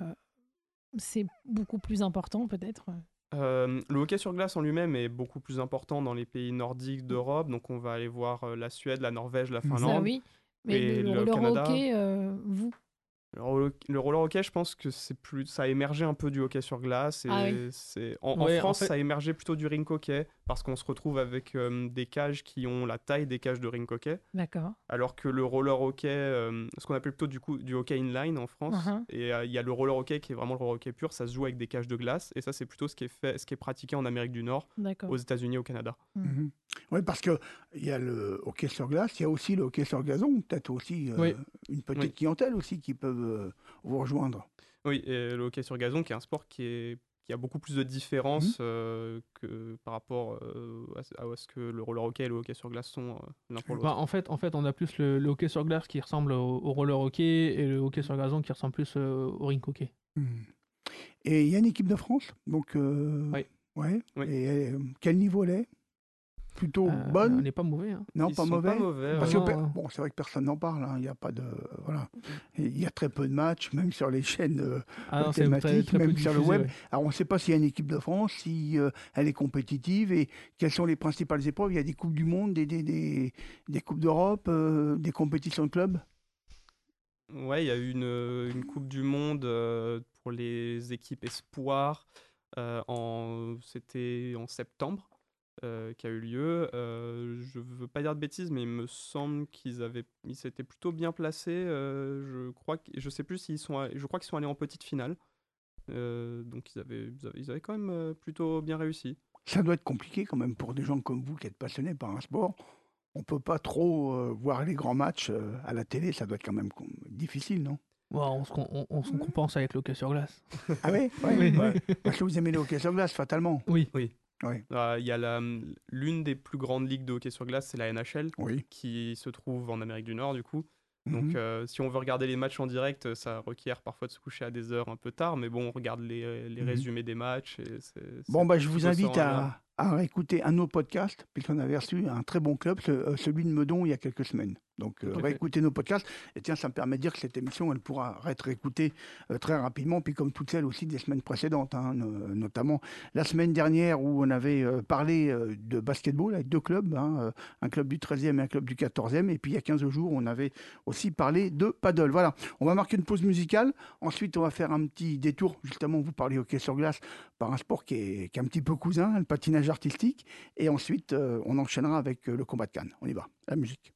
c'est beaucoup plus important peut-être? Le hockey sur glace en lui-même est beaucoup plus important dans les pays nordiques d'Europe, donc on va aller voir la Suède, la Norvège, la Ça, Finlande. Ça oui, mais et le le roller Canada. hockey, vous? Le roller hockey, je pense que ça a émergé un peu du hockey sur glace. Ah oui. En Ouais, France, en fait- ça a émergé plutôt du rink hockey parce qu'on se retrouve avec des cages qui ont la taille des cages de rink hockey, D'accord. alors que le roller hockey, ce qu'on appelle plutôt du hockey inline en France, Mhm. et il y a le roller hockey qui est vraiment le roller hockey pur, ça se joue avec des cages de glace, et ça c'est plutôt ce qui est pratiqué en Amérique du Nord, D'accord. aux États-Unis, au Canada. Mhm. Oui, parce qu'il y a le hockey sur glace, il y a aussi le hockey sur gazon, peut-être aussi Oui. une petite Oui. clientèle aussi qui peuvent vous rejoindre. Oui, et le hockey sur gazon, qui est un sport qui a beaucoup plus de différences que par rapport à ce que le roller hockey et le hockey sur glace sont l'un pour l'autre. En fait, on a plus le hockey sur glace qui ressemble au roller hockey et le hockey sur gazon qui ressemble plus au rink hockey. Mhm. Et il y a une équipe de France, donc... Oui. Ouais. Oui. Et quel niveau elle est? Plutôt On bonne? n'est pas mauvais. Hein. Non, Ils pas sont mauvais. pas mauvais. Parce Non, que, non. bon, c'est vrai que personne n'en parle, hein, il n'y a pas de... Voilà. Il y a très peu de matchs, même sur les chaînes Ah non, c'est thématiques, très peu même sur le diffusé, web. ouais. Alors, on ne sait pas s'il y a une équipe de France, si elle est compétitive et quelles sont les principales épreuves. Il y a des Coupes du Monde, des Coupes d'Europe, des compétitions de clubs. Ouais, il y a eu une Coupe du Monde pour les équipes espoirs. C'était en septembre qui a eu lieu. Je veux pas dire de bêtises, mais il me semble ils s'étaient plutôt bien placés. Je sais plus je crois qu'ils sont allés en petite finale. Donc ils avaient quand même plutôt bien réussi. Ça doit être compliqué quand même pour des gens comme vous qui êtes passionnés par un sport. On ne peut pas trop voir les grands matchs à la télé, ça doit être quand même difficile, non? Bon, on se compense avec le hockey sur glace. Ah oui, Oui. Parce que vous aimez le hockey sur glace, fatalement. Oui. Oui. Il y a l'une des plus grandes ligues de hockey sur glace, c'est la NHL, Oui. qui se trouve en Amérique du Nord, du coup. Mhm. Donc, si on veut regarder les matchs en direct, ça requiert parfois de se coucher à des heures un peu tard, mais bon, on regarde les Mhm. résumés des matchs. Et Bon, je vous plutôt invite agréable. à écouter un de nos podcasts, puisqu'on avait reçu un très bon club, celui de Meudon, il y a quelques semaines. Donc, Tout à fait. réécoutez nos podcasts. Et tiens, ça me permet de dire que cette émission, elle pourra être réécoutée très rapidement, puis comme toutes celles aussi des semaines précédentes, hein, notamment la semaine dernière où on avait parlé de basketball avec 2 clubs, hein, un club du 13e et un club du 14e. Et puis, il y a 15 jours, on avait aussi parlé de paddle. Voilà, on va marquer une pause musicale. Ensuite, on va faire un petit détour. Justement, vous parlez hockey sur glace par un sport qui est un petit peu cousin, le patinage artistique. Et ensuite, on enchaînera avec le combat de Cannes. On y va, la musique.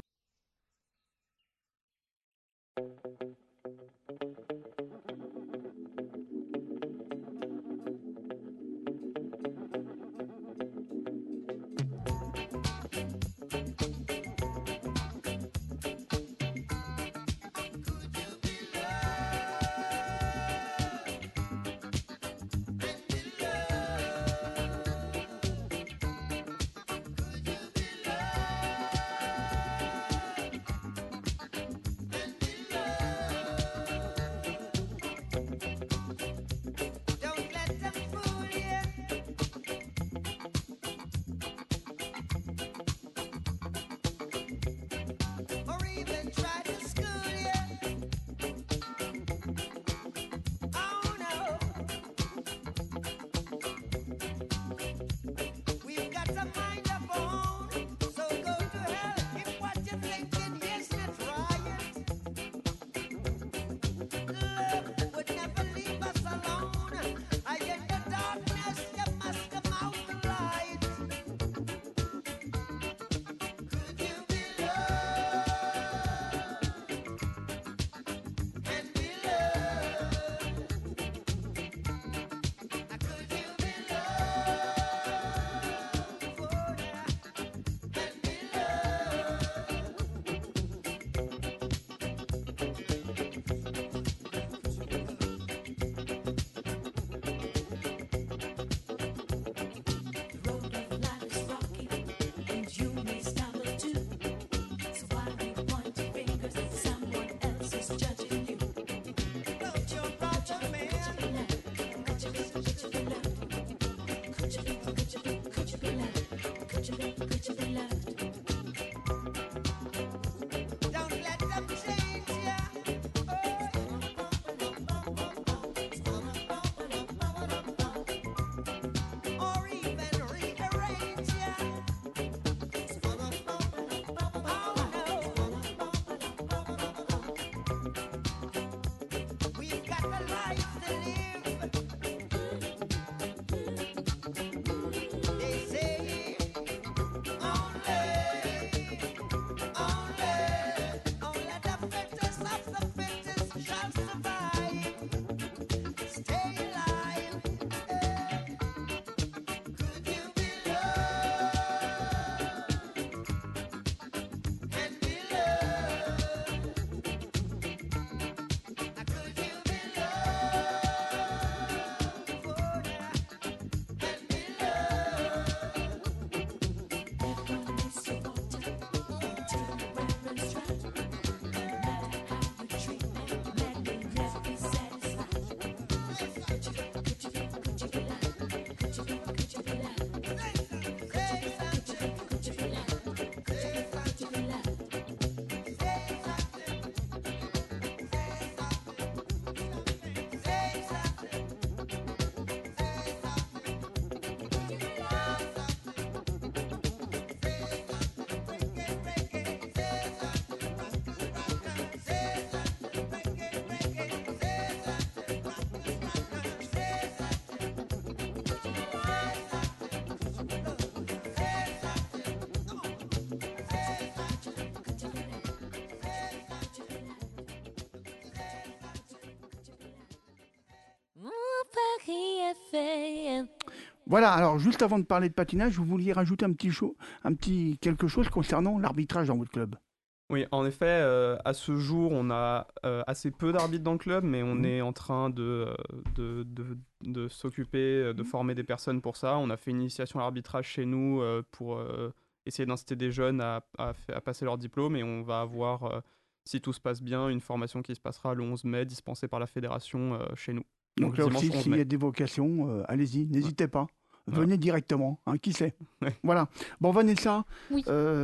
Voilà, alors juste avant de parler de patinage, vous vouliez rajouter un petit quelque chose concernant l'arbitrage dans votre club. Oui, en effet, à ce jour, on a assez peu d'arbitres dans le club, mais on est en train de s'occuper, de former des personnes pour ça. On a fait une initiation à l'arbitrage chez nous pour essayer d'inciter des jeunes à passer leur diplôme, et on va avoir, si tout se passe bien, une formation qui se passera le 11 mai, dispensée par la fédération chez nous. Donc là dimanche aussi, 11 s'il y mai. a des vocations, allez-y, n'hésitez pas. Voilà. Venez directement, hein, qui sait. Ouais. Voilà. Bon, Vanessa, Oui.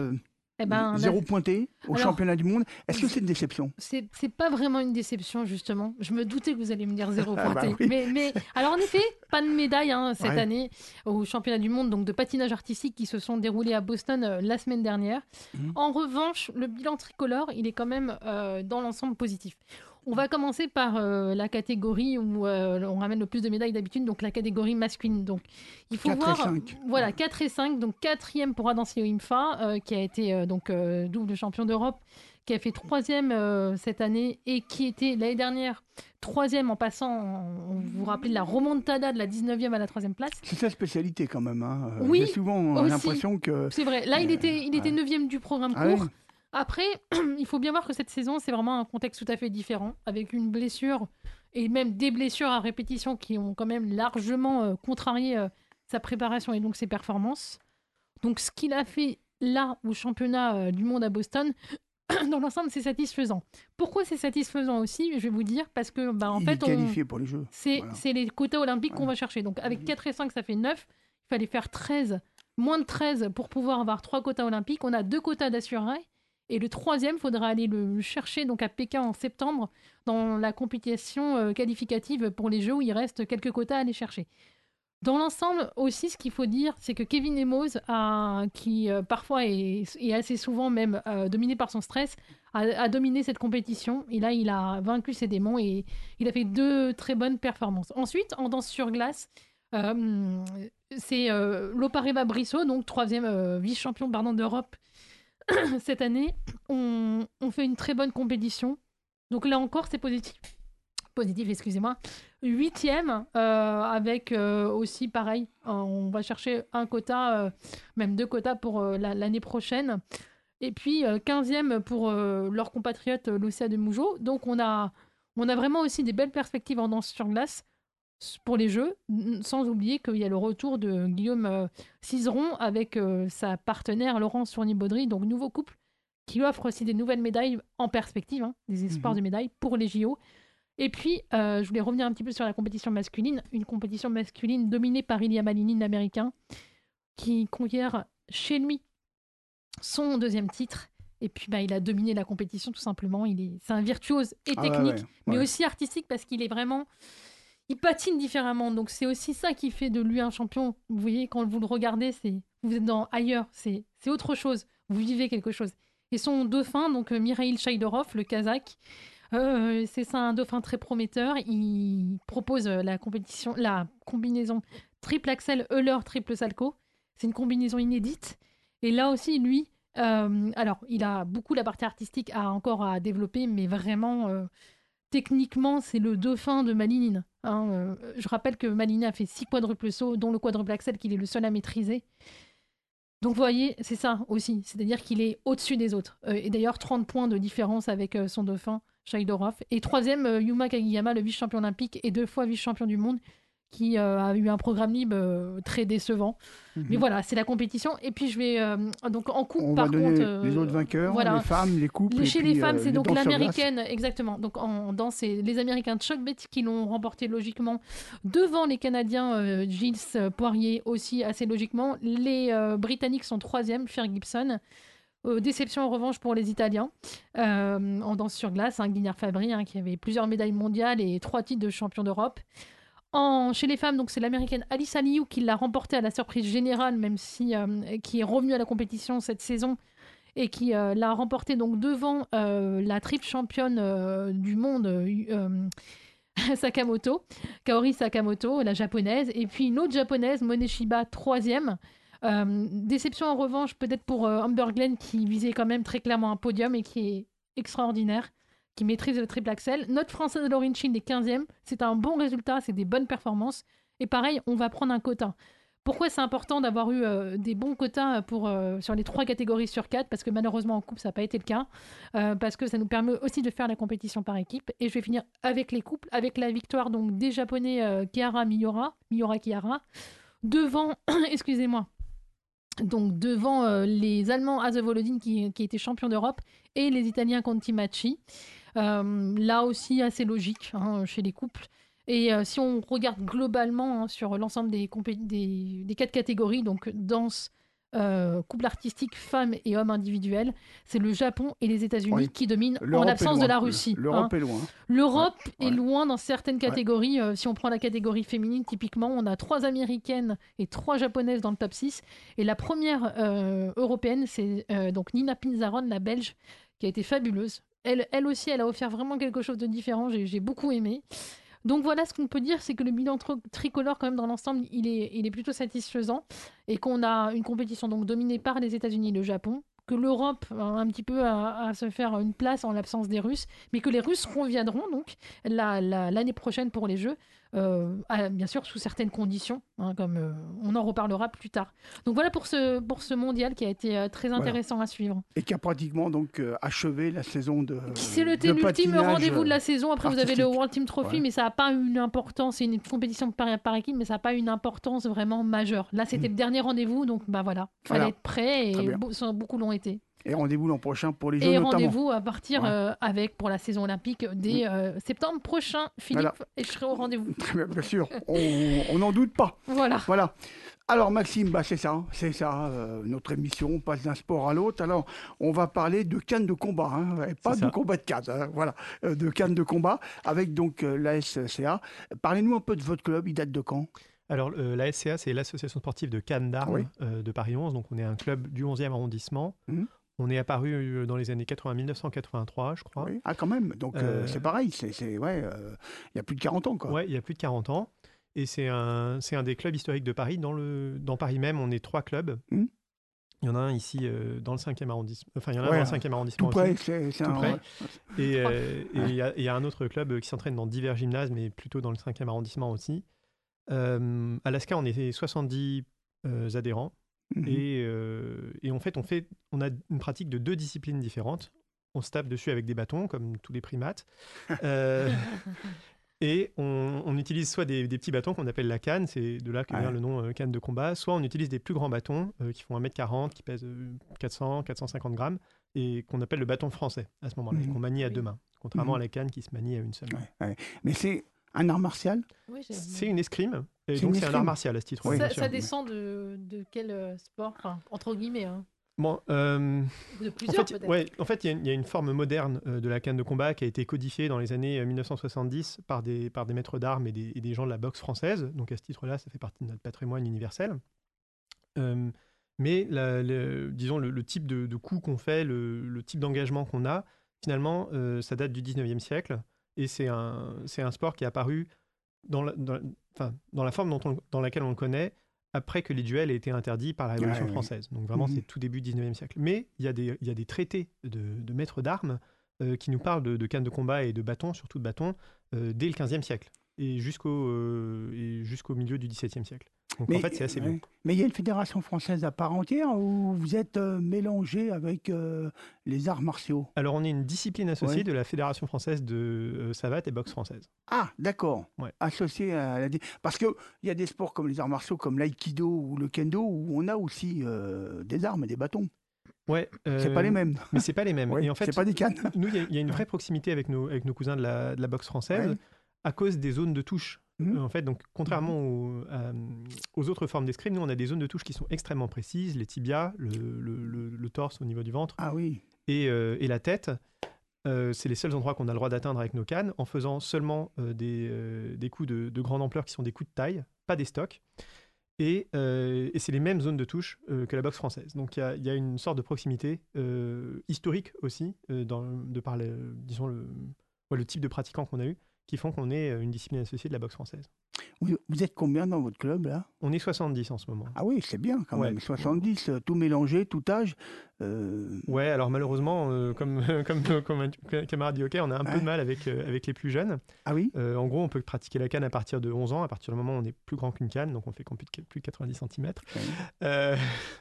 Eh ben, zéro pointé au Alors, championnat du monde. Est-ce que c'est une déception? c'est pas vraiment une déception, justement. Je me doutais que vous alliez me dire zéro Ah bah pointé. oui. Mais alors, en effet, pas de médaille cette Ouais. année au championnat du monde donc de patinage artistique qui se sont déroulés à Boston la semaine dernière. Mhm. En revanche, le bilan tricolore, il est quand même dans l'ensemble positif. On va commencer par la catégorie où on ramène le plus de médailles d'habitude, donc la catégorie masculine. Donc, il faut 4 et voir, 5. voilà, 4 et 5, donc 4e pour Adancio Imfa, qui a été double champion d'Europe, qui a fait 3e cette année et qui était l'année dernière 3e en passant, vous vous rappelez, de la remontada de la 19e à la 3e place. C'est sa spécialité quand même. Hein. Oui, J'ai souvent aussi. l'impression que... C'est vrai, là il était ouais. 9e du programme Ah court. ouais. Après, il faut bien voir que cette saison, c'est vraiment un contexte tout à fait différent, avec une blessure et même des blessures à répétition qui ont quand même largement contrarié sa préparation et donc ses performances. Donc ce qu'il a fait là au championnat du monde à Boston, dans l'ensemble, c'est satisfaisant. Pourquoi c'est satisfaisant aussi? Je vais vous dire, parce que en Il fait, est qualifié pour les Jeux. c'est Voilà. les quotas olympiques qu'on Ouais. va chercher. Donc avec 4 et 5, ça fait 9. Il fallait faire 13, moins de 13 pour pouvoir avoir 3 quotas olympiques. On a 2 quotas d'assurés. Et le 3e, il faudra aller le chercher donc à Pékin en septembre dans la compétition qualificative pour les Jeux où il reste quelques quotas à aller chercher. Dans l'ensemble aussi, ce qu'il faut dire, c'est que Kevin Emos, qui parfois est assez souvent même dominé par son stress, a dominé cette compétition. Et là, il a vaincu ses démons et il a fait 2 très bonnes performances. Ensuite, en danse sur glace, c'est Lopareva Brissot, donc 3e vice-champion d'Europe cette année. On fait une très bonne compétition. Donc là encore, c'est positif. Positif, excusez-moi. 8e, avec aussi pareil, on va chercher un quota, même 2 quotas pour l'année prochaine. Et puis 15e pour leur compatriote Lucia de Mougeot. Donc on a vraiment aussi des belles perspectives en danse sur glace pour les Jeux, sans oublier qu'il y a le retour de Guillaume Cizeron avec sa partenaire Laurence Fournier-Baudry, donc nouveau couple, qui offre aussi des nouvelles médailles en perspective, des espoirs de médailles pour les JO. Et puis, je voulais revenir un petit peu sur la compétition masculine, une compétition masculine dominée par Ilia Malinin, l'Américain, qui conquiert chez lui son 2e titre. Et puis, il a dominé la compétition tout simplement. C'est un virtuose et technique, mais aussi artistique parce qu'il est vraiment... Il patine différemment, donc c'est aussi ça qui fait de lui un champion. Vous voyez, quand vous le regardez, vous êtes ailleurs, c'est autre chose. Vous vivez quelque chose. Et son dauphin, donc Mikhail Shaidorov, le Kazakh, c'est un dauphin très prometteur. Il propose la combinaison triple axel Euler triple salco. C'est une combinaison inédite. Et là aussi, lui, alors il a beaucoup la partie artistique encore à développer, mais vraiment techniquement, c'est le dauphin de Malinin. Je rappelle que Malinin a fait 6 quadruples sauts, dont le quadruple axel qu'il est le seul à maîtriser. Donc vous voyez, c'est ça aussi, c'est-à-dire qu'il est au-dessus des autres. Et d'ailleurs, 30 points de différence avec son dauphin, Shaidorov. Et 3e, Yuma Kagiyama, le vice-champion olympique et 2 fois vice-champion du monde, qui a eu un programme libre très décevant. Mais voilà, c'est la compétition. Et puis je vais... donc en couple, On par va donner contre... les autres vainqueurs, voilà. les femmes, les couples. Chez et les puis, femmes, c'est donc danses sur glace. l'américaine, exactement. Donc en danse, c'est les Américains Chuck Betty qui l'ont remporté logiquement devant les Canadiens Gilles Poirier aussi assez logiquement. Les Britanniques sont 3e, Fer Gibson. Déception en revanche pour les Italiens en danse sur glace, Guignard Fabry qui avait plusieurs médailles mondiales et 3 titres de champion d'Europe. Chez les femmes, donc c'est l'américaine Alice Aliou qui l'a remporté à la surprise générale, même si qui est revenue à la compétition cette saison et qui l'a remporté donc devant la triple championne du monde Kaori Sakamoto, la japonaise, et puis une autre japonaise, Moneshiba, 3e. Déception en revanche peut-être pour Amber Glenn qui visait quand même très clairement un podium et qui est extraordinaire, qui maîtrise le triple axel. Notre française Laurine Schild est 15e, c'est un bon résultat, c'est des bonnes performances. Et pareil, on va prendre un quota. Pourquoi c'est important d'avoir eu des bons quotas sur les 3 catégories sur 4? Parce que malheureusement en coupe, ça n'a pas été le cas. Parce que ça nous permet aussi de faire la compétition par équipe. Et je vais finir avec les couples, avec la victoire donc, des Japonais Kihara Miura Kihara, devant, excusez-moi, donc devant les Allemands Ase Volodin qui étaient champions d'Europe et les Italiens Conti Macchi. Là aussi assez logique chez les couples. Et si on regarde globalement sur l'ensemble des 4 catégories, donc danse, couple artistique, femmes et hommes individuels, c'est le Japon et les États-Unis qui dominent en l'absence de la Russie. L'Europe est loin. L'Europe est loin dans certaines catégories. Si on prend la catégorie féminine, typiquement, on a 3 Américaines et 3 Japonaises dans le top 6. Et la première européenne, c'est donc Nina Pinzaron, la Belge, qui a été fabuleuse. Elle aussi, elle a offert vraiment quelque chose de différent. J'ai beaucoup aimé. Donc voilà, ce qu'on peut dire, c'est que le bilan tricolore, quand même, dans l'ensemble, il est plutôt satisfaisant et qu'on a une compétition donc dominée par les États-Unis et le Japon, que l'Europe a un petit peu à se faire une place en l'absence des Russes, mais que les Russes reviendront donc l'année prochaine pour les Jeux, bien sûr sous certaines conditions, comme on en reparlera plus tard. Donc voilà pour ce mondial qui a été très intéressant à suivre. Et qui a pratiquement donc achevé la saison de c'est l'ultime rendez-vous de la saison. Après vous avez le World Team Trophy, mais ça n'a pas une importance, c'est une compétition par équipe, mais ça n'a pas une importance vraiment majeure. Là c'était le dernier rendez-vous, donc voilà, fallait être prêt et beaucoup l'ont été. Et rendez-vous l'an prochain pour les Jeux et notamment. Et rendez-vous à partir pour la saison olympique dès septembre prochain, Philippe, et je serai au rendez-vous. Très bien, bien sûr, on n'en doute pas. Voilà. Alors Maxime, c'est ça, notre émission, on passe d'un sport à l'autre. Alors on va parler de cannes de combat, et pas de combat de cannes, de cannes de combat, avec donc la SCA. Parlez-nous un peu de votre club, il date de quand ? Alors la SCA, c'est l'association sportive de cannes d'armes de Paris 11, donc on est un club du 11e arrondissement. On est apparu dans les années 1983, je crois. Oui. Ah, quand même. Donc, c'est pareil. Il y a plus de 40 ans, quoi. Oui, il y a plus de 40 ans. Et c'est un des clubs historiques de Paris. Dans Paris même, on est 3 clubs. Il y en a un ici dans le 5e arrondissement. Enfin, il y en a un dans le 5e arrondissement tout près, aussi. C'est tout près. Ouais. Et il y a un autre club qui s'entraîne dans divers gymnases, mais plutôt dans le 5e arrondissement aussi. À l'ASCA, on était 70 adhérents. Et en fait, on a une pratique de 2 disciplines différentes. On se tape dessus avec des bâtons, comme tous les primates. Et on utilise soit des petits bâtons qu'on appelle la canne, c'est de là que vient le nom canne de combat, soit on utilise des plus grands bâtons qui font 1m40, qui pèsent 400-450 grammes, et qu'on appelle le bâton français à ce moment-là, et qu'on manie à 2 mains, contrairement à la canne qui se manie à une seule main. Mais c'est un art martial ? C'est une escrime, et donc c'est un art martial à ce titre. Ça descend de quel sport, entre guillemets Bon, de plusieurs, peut-être. En fait, il y a une forme moderne de la canne de combat qui a été codifiée dans les années 1970 par des maîtres d'armes et des gens de la boxe française. Donc à ce titre-là, ça fait partie de notre patrimoine universel. Mais disons le type de coup qu'on fait, le type d'engagement qu'on a, finalement, ça date du 19e siècle. Et c'est un sport qui est apparu dans la forme dans laquelle on le connaît, après que les duels aient été interdits par la Révolution française. Donc vraiment, c'est tout début du 19e siècle. Mais il y a des traités de maîtres d'armes qui nous parlent de cannes de combat et de bâtons, surtout de bâtons, dès le 15e siècle et jusqu'au milieu du 17e siècle. Donc en fait, c'est assez vieux. Mais il y a une fédération française à part entière où vous êtes mélangé avec les arts martiaux. Alors on est une discipline associée de la Fédération française de savate et boxe française. Ah, d'accord. Associée à parce qu'il y a des sports comme les arts martiaux, comme l'aïkido ou le kendo, où on a aussi des armes et des bâtons. C'est pas les mêmes. Mais c'est pas les mêmes. Et en fait, c'est pas des cannes. Nous, il y a une vraie proximité avec nos cousins de la boxe française à cause des zones de touche. En fait, donc, contrairement aux autres formes d'escrime, nous, on a des zones de touche qui sont extrêmement précises, les tibias, le torse au niveau du ventre et la tête. C'est les seuls endroits qu'on a le droit d'atteindre avec nos cannes, en faisant seulement des coups de grande ampleur qui sont des coups de taille, pas des stocks. Et c'est les mêmes zones de touche que la boxe française. Donc il y a une sorte de proximité historique aussi, de par le type de pratiquants qu'on a eu, qui font qu'on est une discipline associée de la boxe française. Vous êtes combien dans votre club, là ? On est 70 en ce moment. Ah oui, c'est bien quand Ouais. même. 70, tout mélangé, tout âge. Ouais, alors malheureusement, comme un camarade dit, on a un peu de mal avec les plus jeunes. Ah oui ? En gros, on peut pratiquer la canne à partir de 11 ans, à partir du moment où on est plus grand qu'une canne, donc on fait plus de 90 cm. Oui.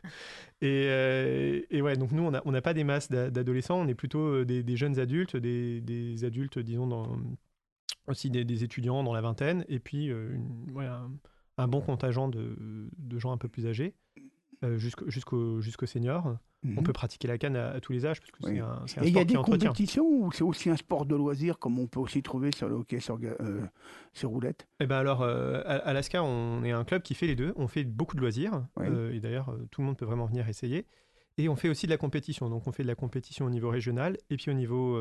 Et ouais, donc nous, on n'a pas des masses d'adolescents, on est plutôt des jeunes adultes, des adultes, disons, aussi des étudiants dans la vingtaine, et puis un bon contingent de gens un peu plus âgés, jusqu'aux seniors. On peut pratiquer la canne à tous les âges, parce que c'est un sport qui entretient. Et il y a des compétitions ou c'est aussi un sport de loisir, comme on peut aussi trouver sur le hockey sur roulette ? Eh ben alors, à l'ASCA, on est un club qui fait les deux. On fait beaucoup de loisirs, et d'ailleurs, tout le monde peut vraiment venir essayer. Et on fait aussi de la compétition. Donc, on fait de la compétition au niveau régional, et puis au niveau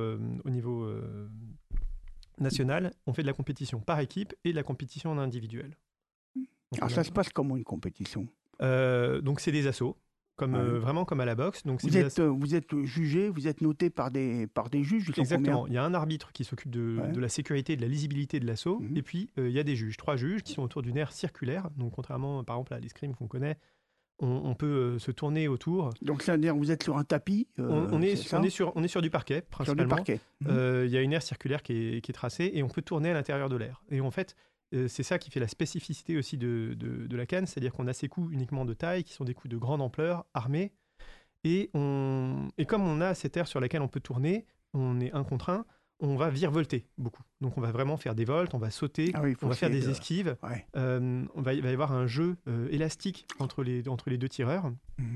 national, on fait de la compétition par équipe et de la compétition en individuel. Alors, ça se passe comment, une compétition ? Donc, c'est des assos. Vraiment comme à la boxe. Donc vous êtes jugé, vous êtes noté par des juges. Exactement. Il y a un arbitre qui s'occupe de la sécurité et de la lisibilité de l'assaut. Et puis, il y a des juges. 3 juges qui sont autour d'une aire circulaire. Donc, contrairement, par exemple, à l'escrime qu'on connaît, on peut se tourner autour. Donc, c'est-à-dire vous êtes sur un tapis on est sur du parquet, principalement. Sur du parquet. Il y a une aire circulaire qui est tracée et on peut tourner à l'intérieur de l'aire. Et en fait, c'est ça qui fait la spécificité aussi de la canne, c'est-à-dire qu'on a ces coups uniquement de taille, qui sont des coups de grande ampleur, armés, et comme on a cette aire sur laquelle on peut tourner, on est 1 contre 1, on va virevolter beaucoup. Donc on va vraiment faire des voltes, on va sauter, on va faire des esquives, il va y avoir un jeu élastique entre les 2 tireurs,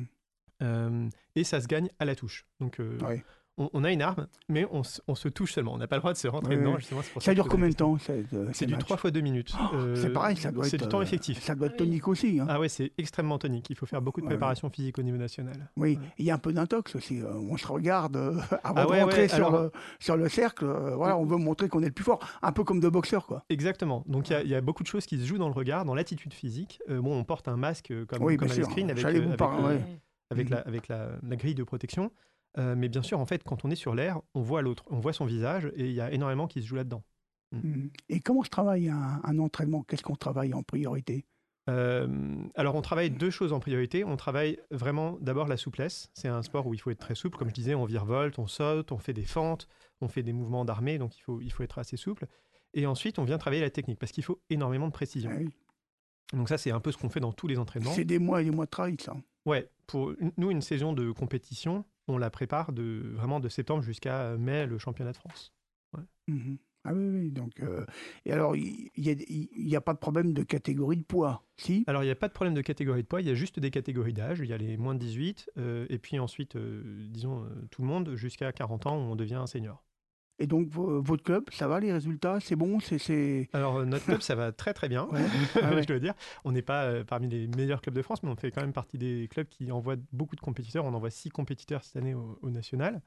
et ça se gagne à la touche. Donc on a une arme, mais on se touche seulement. On n'a pas le droit de se rentrer dedans. Justement, c'est pour ça dure combien de temps C'est du 3 fois 2 minutes. C'est pareil, ça doit être... C'est du temps effectif. Ça doit être tonique aussi. Hein. Ah ouais, c'est extrêmement tonique. Il faut faire beaucoup de préparation physique au niveau national. Oui, il y a un peu d'intox aussi. On se regarde avant de rentrer sur le cercle. Voilà, on veut montrer qu'on est le plus fort. Un peu comme de boxeurs, quoi. Exactement. Donc il y a beaucoup de choses qui se jouent dans le regard, dans l'attitude physique. On porte un masque comme à l'escrime avec la grille de protection. Mais bien sûr, en fait, quand on est sur l'air, on voit l'autre, on voit son visage, et il y a énormément qui se joue là-dedans. Et comment se travaille un entraînement ? Qu'est-ce qu'on travaille en priorité ? Alors, on travaille 2 choses en priorité. On travaille vraiment d'abord la souplesse. C'est un sport où il faut être très souple. Comme je disais, on virevolte, on saute, on fait des fentes, on fait des mouvements d'armée, donc il faut être assez souple. Et ensuite, on vient travailler la technique, parce qu'il faut énormément de précision. Donc ça, c'est un peu ce qu'on fait dans tous les entraînements. C'est des mois et des mois de travail, ça. Ouais, pour nous, une saison de compétition, on la prépare vraiment de septembre jusqu'à mai, le championnat de France. Ouais. Ah oui. Donc, et alors, il n'y a pas de problème de catégorie de poids, si ? Alors, il n'y a pas de problème de catégorie de poids, il y a juste des catégories d'âge. Il y a les moins de 18, et puis ensuite, disons, tout le monde, jusqu'à 40 ans, où on devient un senior. Et donc, votre club, ça va, les résultats ? C'est bon ? Alors, notre club, ça va très très bien, je dois dire. On n'est pas parmi les meilleurs clubs de France, mais on fait quand même partie des clubs qui envoient beaucoup de compétiteurs. On envoie 6 compétiteurs cette année au national.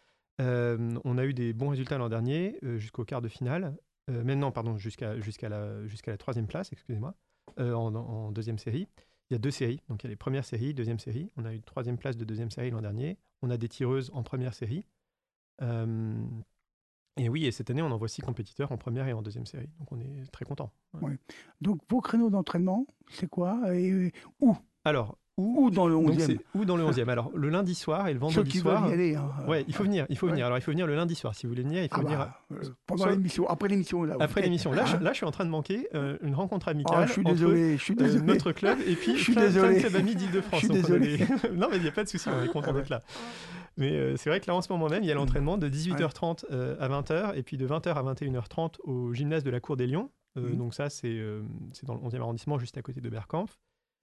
On a eu des bons résultats l'an dernier, jusqu'au quart de finale. Jusqu'à la 3e place, excusez-moi, en 2e série. Il y a 2 séries, donc il y a les premières séries, 2e série. On a eu 3e place de 2e série l'an dernier. On a des tireuses en première série. Et oui, et cette année, on envoie 6 compétiteurs en première et en 2e série. Donc, on est très contents. Ouais. Donc, vos créneaux d'entraînement, c'est quoi et où ? Alors, où dans le 11e ? Où dans le 11e ? Alors, le lundi soir et le vendredi soir... Ceux qui veulent y aller. Ouais, il faut venir. Alors, il faut venir le lundi soir. Si vous voulez venir, il faut venir... Pendant l'émission, après l'émission. Après l'émission. Là, je suis en train de manquer une rencontre amicale je suis désolé. Notre club et puis plein de clubs amis d'Île-de-France. Je suis désolé. Non, mais il n'y a pas de souci, on est content d'être là. Mais c'est vrai que là, en ce moment même, il y a l'entraînement de 18h30 à 20h, et puis de 20h à 21h30 au gymnase de la Cour des Lions. Donc ça, c'est dans le 11e arrondissement, juste à côté de Berkampf.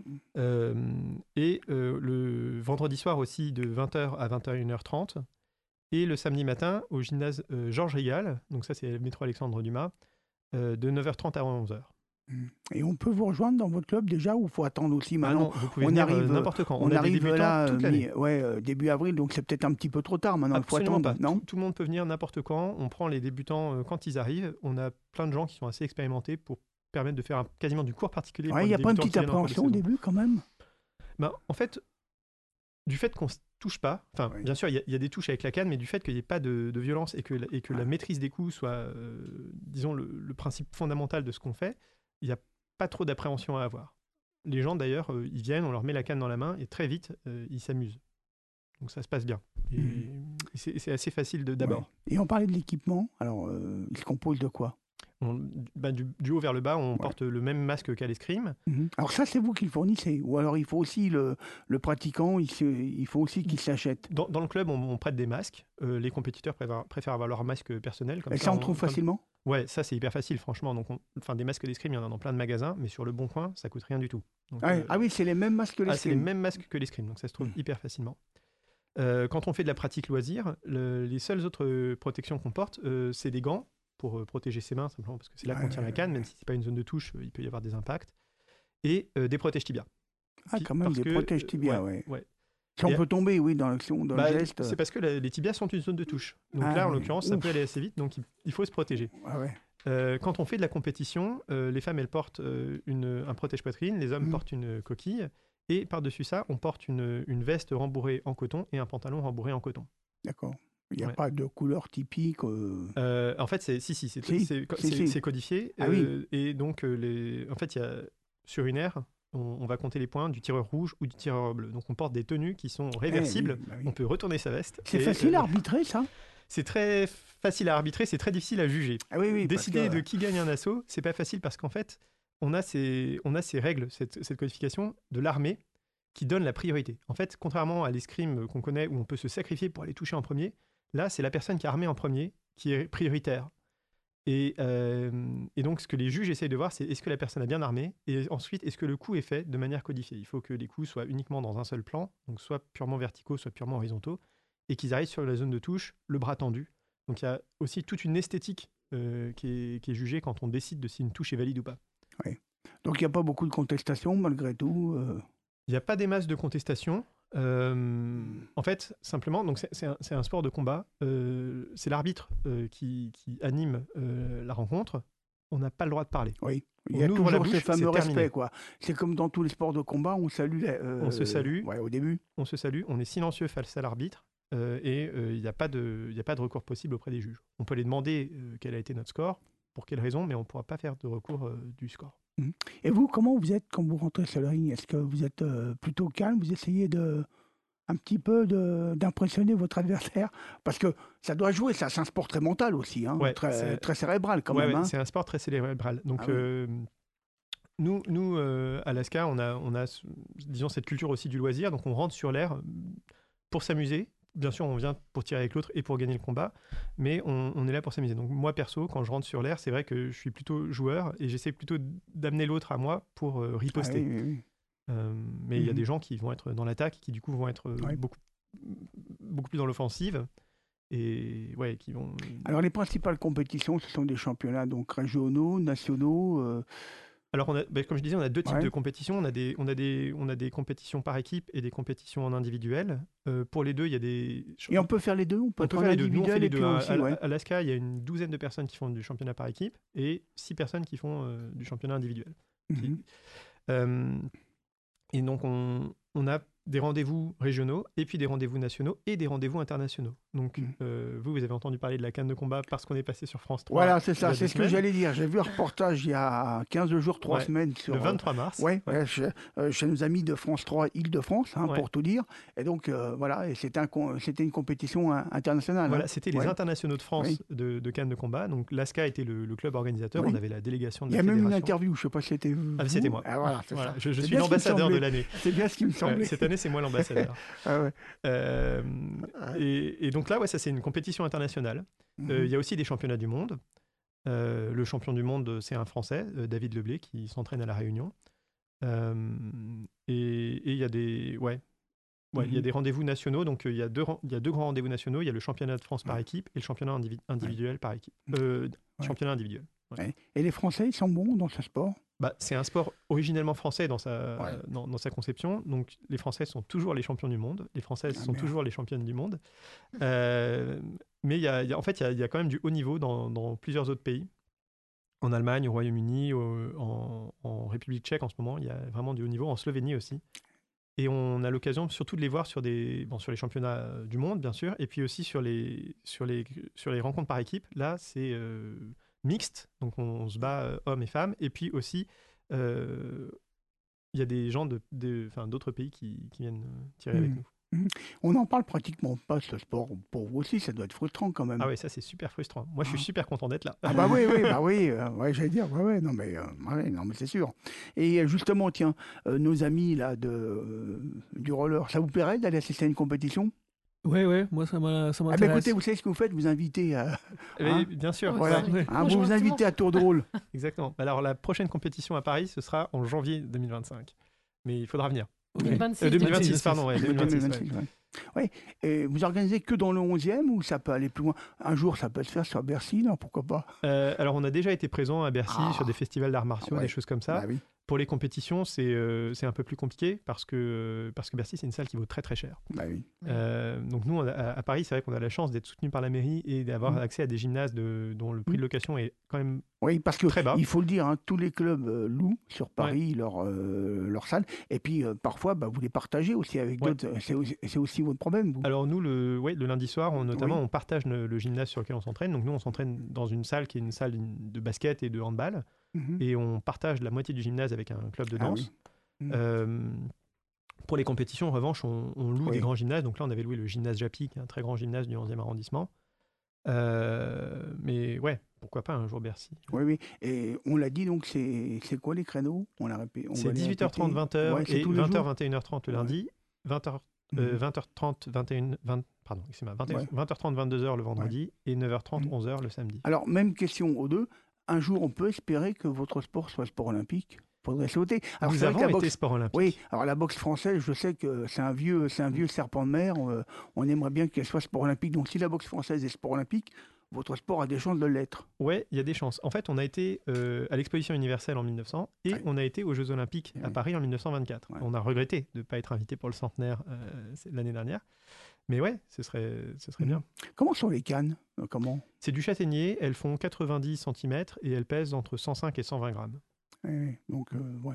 Et le vendredi soir aussi, de 20h à 21h30. Et le samedi matin, au gymnase Georges Rigal, donc ça, c'est le métro Alexandre Dumas, de 9h30 à 11h. Et on peut vous rejoindre dans votre club déjà, ou il faut attendre aussi maintenant? Non, vous pouvez venir n'importe quand. On arrive là début avril, donc c'est peut-être un petit peu trop tard maintenant. Absolument il faut attendre, pas. non? Tout le monde peut venir n'importe quand. On prend les débutants quand ils arrivent. On a plein de gens qui sont assez expérimentés pour permettre de faire quasiment du cours particulier. Il n'y a pas une petite appréhension au début quand même? En fait, du fait qu'on touche pas, enfin Oui. bien sûr il y a des touches avec la canne, mais du fait qu'il n'y ait pas de violence et que la maîtrise des coups soit, disons, le principe fondamental de ce qu'on fait, il n'y a pas trop d'appréhension à avoir. Les gens d'ailleurs, ils viennent, on leur met la canne dans la main et très vite, ils s'amusent. Donc ça se passe bien. Et c'est assez facile d'abord. Ouais. Et on parlait de l'équipement. Alors, il se compose de quoi? Du haut vers le bas, on porte le même masque qu'à l'escrime. Alors ça, c'est vous qui le fournissez? Ou alors il faut aussi le pratiquant, il faut aussi qu'il s'achète? Dans le club, on prête des masques. Les compétiteurs préfèrent avoir leur masque personnel. Et ça, on trouve facilement? Ouais, ça c'est hyper facile, franchement. Donc, des masques d'escrime, il y en a dans plein de magasins, mais sur le Bon Coin, ça coûte rien du tout. Donc, Ah oui, c'est les mêmes masques que l'escrime? c'est les mêmes masques que l'escrime, donc ça se trouve hyper facilement. Quand on fait de la pratique loisir, les seules autres protections qu'on porte, c'est des gants pour protéger ses mains, simplement parce que c'est là qu'on tient la canne, même si c'est pas une zone de touche, il peut y avoir des impacts, et des protèges tibia. Ah, quand même, des protèges tibia, ouais. Si on peut tomber, oui, dans l'action, dans le geste. C'est parce que les tibias sont une zone de touche. Donc là, en l'occurrence, ça peut aller assez vite, donc il faut se protéger. Ah ouais. Quand on fait de la compétition, les femmes, elles portent un protège-poitrine, les hommes portent une coquille, et par-dessus ça, on porte une veste rembourrée en coton et un pantalon rembourré en coton. D'accord. Il n'y a pas de couleur typique En fait, c'est codifié. Ah oui. Et donc, en fait, sur une aire, on va compter les points du tireur rouge ou du tireur bleu. Donc, on porte des tenues qui sont réversibles. Oui. On peut retourner sa veste. C'est facile à arbitrer, ça? C'est très facile à arbitrer, c'est très difficile à juger. Ah oui, Décider de qui gagne un assaut, c'est pas facile parce qu'en fait, on a ces règles, cette codification de l'armée qui donne la priorité. En fait, contrairement à l'escrime qu'on connaît où on peut se sacrifier pour aller toucher en premier, là, c'est la personne qui est armée en premier qui est prioritaire. Et donc, ce que les juges essayent de voir, c'est est-ce que la personne a bien armé, et ensuite, est-ce que le coup est fait de manière codifiée. Il faut que les coups soient uniquement dans un seul plan, donc soit purement verticaux, soit purement horizontaux, et qu'ils arrivent sur la zone de touche, le bras tendu. Donc, il y a aussi toute une esthétique qui est jugée quand on décide de si une touche est valide ou pas. Oui. Donc, il n'y a pas beaucoup de contestations, malgré tout Il n'y a pas des masses de contestation. En fait, simplement, donc c'est un sport de combat. C'est l'arbitre qui anime la rencontre. On n'a pas le droit de parler. Oui, il y a toujours ce fameux respect, quoi. C'est comme dans tous les sports de combat, on salue. On se salue. Ouais, au début. On se salue. On est silencieux face à l'arbitre et il n'y a pas de recours possible auprès des juges. On peut les demander quel a été notre score, pour quelle raison, mais on ne pourra pas faire de recours du score. Et vous, comment vous êtes quand vous rentrez sur le ring? Est-ce que vous êtes plutôt calme? Vous essayez un petit peu d'impressionner votre adversaire? Parce que ça doit jouer, ça, c'est un sport très mental aussi, hein, très cérébral quand même. Hein. C'est un sport très cérébral. Donc, nous à l'ASCA, on a, disons, cette culture aussi du loisir. Donc, on rentre sur l'air pour s'amuser. Bien sûr, on vient pour tirer avec l'autre et pour gagner le combat, mais on est là pour s'amuser. Donc moi, perso, quand je rentre sur l'air, c'est vrai que je suis plutôt joueur et j'essaie plutôt d'amener l'autre à moi pour riposter. Oui. Mais il y a des gens qui vont être dans l'attaque, qui du coup vont être beaucoup plus dans l'offensive. Et qui vont... Alors les principales compétitions, ce sont des championnats donc régionaux, nationaux Alors, comme je disais, on a deux types de compétitions. On a des compétitions par équipe et des compétitions en individuel. Pour les deux, il y a des... Et on peut faire les deux? On peut faire les deux. Nous, on fait les deux. À l'ASCA, il y a une douzaine de personnes qui font du championnat par équipe et 6 personnes qui font du championnat individuel. Et donc, on a des rendez-vous régionaux et puis des rendez-vous nationaux et des rendez-vous internationaux. Donc, vous avez entendu parler de la canne de combat parce qu'on est passé sur France 3. Voilà, c'est ça, c'est ce que j'allais dire. J'ai vu un reportage il y a 15 jours, 3 semaines. Sur, le 23 mars. Chez nos amis de France 3, Île-de-France, pour tout dire. Et donc, voilà, et c'était une compétition internationale. Voilà, c'était les internationaux de France de canne de combat. Donc, l'ASCA était le club organisateur. On avait la délégation de la fédération. Il y a même une interview, je ne sais pas si c'était vous. Ah, c'était moi. Ah, voilà, voilà. Je suis l'ambassadeur de l'année. C'est bien ce qui me semblait. Cette année, c'est moi l'ambassadeur. Et donc là, ça c'est une compétition internationale. Il y a aussi des championnats du monde. Le champion du monde, c'est un Français, David Leblé, qui s'entraîne à La Réunion. Et il y a des... il y a des rendez-vous nationaux. Donc il y a deux grands rendez-vous nationaux. Il y a le championnat de France par équipe et le championnat individuel par équipe. Championnat individuel. Et les Français, ils sont bons dans ce sport? C'est un sport originellement français dans sa conception. Donc, les Français sont toujours les champions du monde. Les Françaises sont toujours les championnes du monde. Mais il y a quand même du haut niveau dans plusieurs autres pays. En Allemagne, au Royaume-Uni, en République tchèque en ce moment, il y a vraiment du haut niveau. En Slovénie aussi. Et on a l'occasion surtout de les voir sur les championnats du monde, bien sûr, et puis aussi sur les rencontres par équipe. Là, c'est mixte, donc on se bat hommes et femmes, et puis aussi il y a des gens d'autres pays qui viennent tirer avec nous. On n'en parle pratiquement pas, ce sport. Pour vous aussi, ça doit être frustrant quand même. Ah oui, ça c'est super frustrant. Moi, je suis super content d'être là. Ah bah oui, ouais, j'allais dire, non mais c'est sûr. Et justement, tiens, nos amis là du roller, ça vous plairait d'aller assister à une compétition? Ouais, moi ça m'intéresse. Ah bah écoutez, vous savez ce que vous faites, vous invitez à... Bien sûr. Voilà. Ouais. Vous invitez à tour de rôle. Exactement. Alors la prochaine compétition à Paris, ce sera en janvier 2025. Mais il faudra venir. 2026, pardon. Ouais, 2026, ouais. Ouais. Et vous organisez que dans le 11e ou ça peut aller plus loin? Un jour, ça peut se faire sur Bercy, non? Pourquoi pas? Alors, on a déjà été présent à Bercy sur des festivals d'arts martiaux, des choses comme ça. Bah oui. Pour les compétitions, c'est un peu plus compliqué parce que Bercy, c'est une salle qui vaut très très cher. Bah oui. Donc nous, à Paris, c'est vrai qu'on a la chance d'être soutenu par la mairie et d'avoir accès à des gymnases dont le prix de location est quand même parce que très bas. Il faut le dire, tous les clubs louent sur Paris leur salle. Et puis parfois, vous les partagez aussi avec d'autres. C'est aussi votre problème, vous. Alors nous, le lundi soir, on partage le gymnase sur lequel on s'entraîne. Donc nous, on s'entraîne dans une salle qui est une salle de basket et de handball. Et on partage la moitié du gymnase avec un club de danse. Pour les compétitions, en revanche, on loue des grands gymnases. Donc là, on avait loué le gymnase Japy, qui est un très grand gymnase du 11e arrondissement. Mais ouais, pourquoi pas un jour Bercy. Oui. Et on l'a dit, donc c'est quoi les créneaux? C'est 18h30, 20h et 20h, 21h30 le lundi, 20h30, 20h30, 22h le vendredi et 9h30, 11h le samedi. Alors, même question aux deux. Un jour, on peut espérer que votre sport soit sport olympique? Faudrait sauter. Alors, nous avons été sport olympique. Oui, alors la boxe française, je sais que c'est un vieux serpent de mer. On aimerait bien qu'elle soit sport olympique. Donc, si la boxe française est sport olympique, votre sport a des chances de l'être. Oui, il y a des chances. En fait, on a été à l'exposition universelle en 1900 et on a été aux Jeux olympiques à Paris en 1924. Ouais. On a regretté de ne pas être invité pour le centenaire l'année dernière. Mais ouais, ce serait bien. Comment sont les cannes? C'est du châtaignier, elles font 90 cm et elles pèsent entre 105 et 120 grammes. Donc,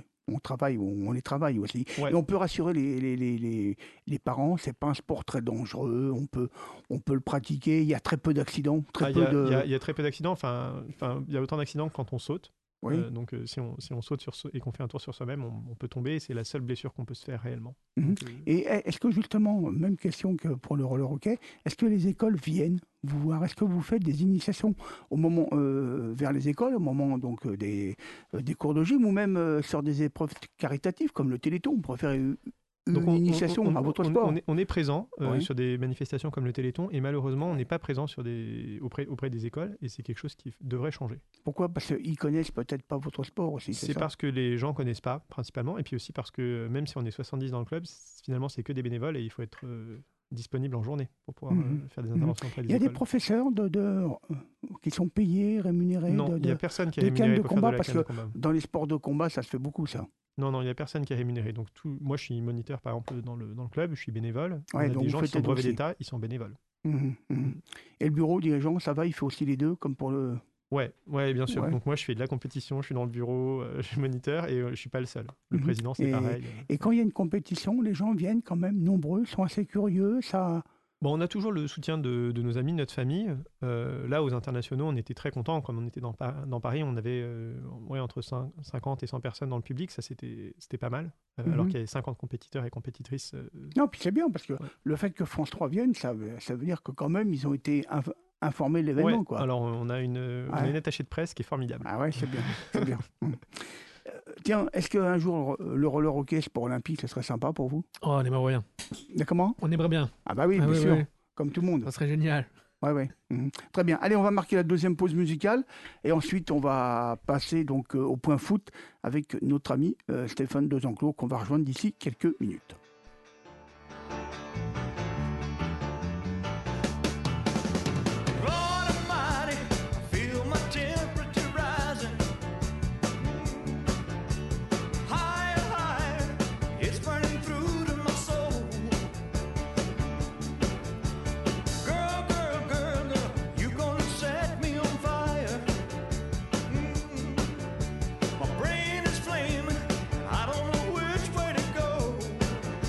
on les travaille aussi. Ouais. Et on peut rassurer les parents, c'est pas un sport très dangereux, on peut le pratiquer, il y a très peu d'accidents. Il y a très peu d'accidents, il y a autant d'accidents que quand on saute. Oui. Donc si on saute et qu'on fait un tour sur soi-même, on peut tomber et c'est la seule blessure qu'on peut se faire réellement. Donc, et est-ce que justement, même question que pour le roller hockey, est-ce que les écoles viennent vous voir? Est-ce que vous faites des initiations au moment vers les écoles, au moment donc des cours de gym ou même sur des épreuves caritatives comme le Téléthon? On préfère une initiation à votre sport. On est présent sur des manifestations comme le Téléthon et malheureusement on n'est pas présent auprès des écoles et c'est quelque chose qui devrait changer. Pourquoi? Parce qu'ils connaissent peut-être pas votre sport aussi. C'est parce que les gens connaissent pas principalement et puis aussi parce que même si on est 70 dans le club, finalement c'est que des bénévoles et il faut être disponible en journée pour pouvoir faire des interventions auprès des écoles. Il y a des professeurs qui sont payés, rémunérés? Non, il n'y a personne qui est rémunéré pour faire de la canne de combat. Dans les sports de combat, ça se fait beaucoup ça. Non, il n'y a personne qui est rémunéré. Donc moi, je suis moniteur, par exemple, dans le club, je suis bénévole. On a des gens qui sont brevets d'État, ils sont bénévoles. Et le bureau dirigeant, ça va, il fait aussi les deux, comme pour le... Ouais, bien sûr. Ouais. Donc moi, je fais de la compétition, je suis dans le bureau, je suis moniteur et je ne suis pas le seul. Le président, c'est pareil. Et quand il y a une compétition, les gens viennent quand même nombreux, sont assez curieux, ça... Bon, on a toujours le soutien de nos amis, de notre famille. Là, aux internationaux, on était très contents. Quand on était dans Paris, on avait entre 50 et 100 personnes dans le public. Ça, c'était pas mal. Alors qu'il y avait 50 compétiteurs et compétitrices. Non, puis c'est bien, parce que le fait que France 3 vienne, ça veut dire que quand même, ils ont été informés de l'événement. Quoi. Alors, on a une attachée de presse qui est formidable. Ah ouais, c'est bien. C'est bien. Tiens, est-ce qu'un jour, le roller hockey, sport olympique, ce serait sympa pour vous? Oh, on aimerait bien. Comment? On aimerait bien. Ah bah oui, bien sûr, comme tout le monde. Ça serait génial. Ouais. Très bien. Allez, on va marquer la deuxième pause musicale et ensuite on va passer donc au point foot avec notre ami Stéphane Dezenclos qu'on va rejoindre d'ici quelques minutes. My brain is flaming, I don't know which way to go.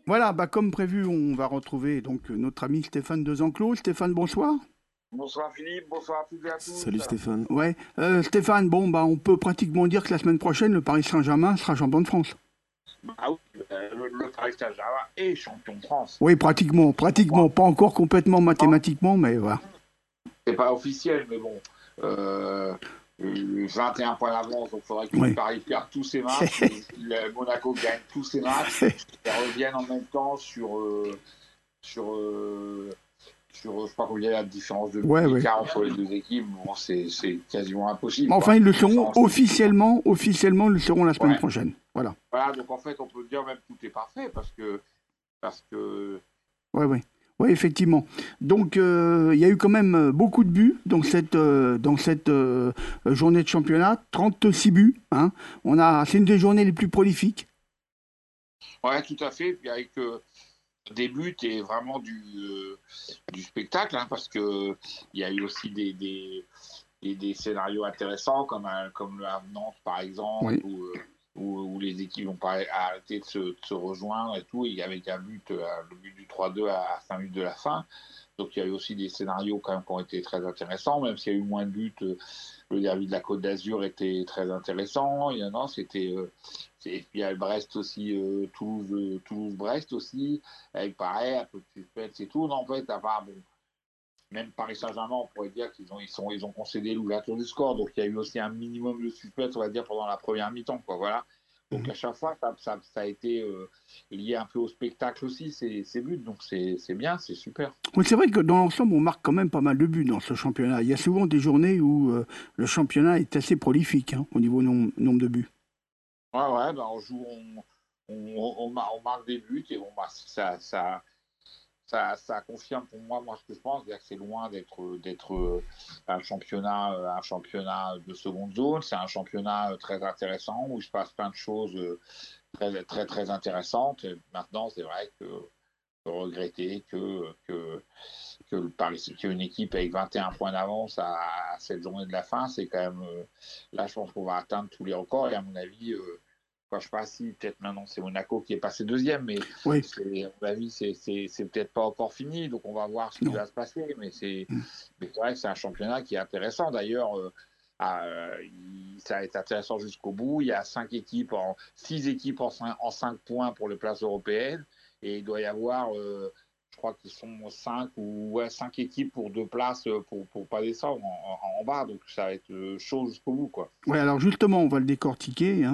Voilà, bah, comme prévu, on va retrouver donc notre ami Stéphane Desenclos. Stéphane, bonsoir. Bonsoir Philippe, bonsoir à toutes et à tous. Salut Stéphane. Ouais, Stéphane, bon, bah, on peut pratiquement dire que la semaine prochaine, le Paris Saint-Germain sera champion de France. Ah oui, le Paris Saint-Germain est champion de France. Oui, pratiquement, pas encore complètement mathématiquement, mais voilà. C'est pas officiel, mais bon. 21 points d'avance, donc il faudrait que le Paris perde tous ses matchs, que Monaco gagne tous ses matchs, et revienne en même temps sur je sais pas combien il y a la différence de d'écart entre les deux équipes. Bon, c'est quasiment impossible. Mais enfin, ils le seront officiellement, ils le seront la semaine prochaine. Voilà. Voilà, donc en fait, on peut dire même que tout est parfait parce que. Oui, effectivement. Donc, il y a eu quand même beaucoup de buts dans cette journée de championnat. 36 buts. Hein. C'est une des journées les plus prolifiques. Ouais, tout à fait. Puis avec des buts et vraiment du spectacle, hein, parce que il y a eu aussi des scénarios intéressants comme le Havre Nantes par exemple, où les équipes n'ont pas arrêté de se rejoindre et tout. Il y avait un but, le but du 3-2 à 5 minutes de la fin. Donc il y a eu aussi des scénarios quand même qui ont été très intéressants, même s'il y a eu moins de buts. Le derby de la Côte d'Azur était très intéressant. C'était et puis il y a le Brest aussi, Toulouse-Brest aussi, avec pareil, un peu de suspense et tout. Non, en fait, à part, bon, même Paris Saint-Germain, on pourrait dire qu'ils ont concédé l'ouverture du score. Donc il y a eu aussi un minimum de suspense, on va dire, pendant la première mi-temps, quoi. Voilà. Donc à chaque fois, ça a été lié un peu au spectacle aussi, ces buts. Donc c'est bien, c'est super. Oui, c'est vrai que dans l'ensemble, on marque quand même pas mal de buts dans ce championnat. Il y a souvent des journées où le championnat est assez prolifique au niveau nombre de buts. Ouais, ben on marque des buts et bon, bah, ça confirme pour moi ce que je pense, c'est-à-dire que c'est loin d'être un championnat de seconde zone. C'est un championnat très intéressant où il se passe plein de choses très très très intéressantes. Et maintenant, c'est vrai que regretter que le Paris, qu'il y ait une équipe avec 21 points d'avance à cette journée de la fin, c'est quand même là, je pense qu'on va atteindre tous les records et à mon avis. Je ne sais pas si peut-être maintenant c'est Monaco qui est passé deuxième, mais à mon avis c'est peut-être pas encore fini, donc on va voir ce qui va se passer. Mais c'est vrai que c'est un championnat qui est intéressant. D'ailleurs, ça va être intéressant jusqu'au bout. Il y a 6 équipes en 5 points pour les places européennes, et il doit y avoir je crois qu'ils sont 5 équipes pour 2 places pour pas descendre en bas, donc ça va être chaud jusqu'au bout, quoi. Ouais, alors justement, on va le décortiquer,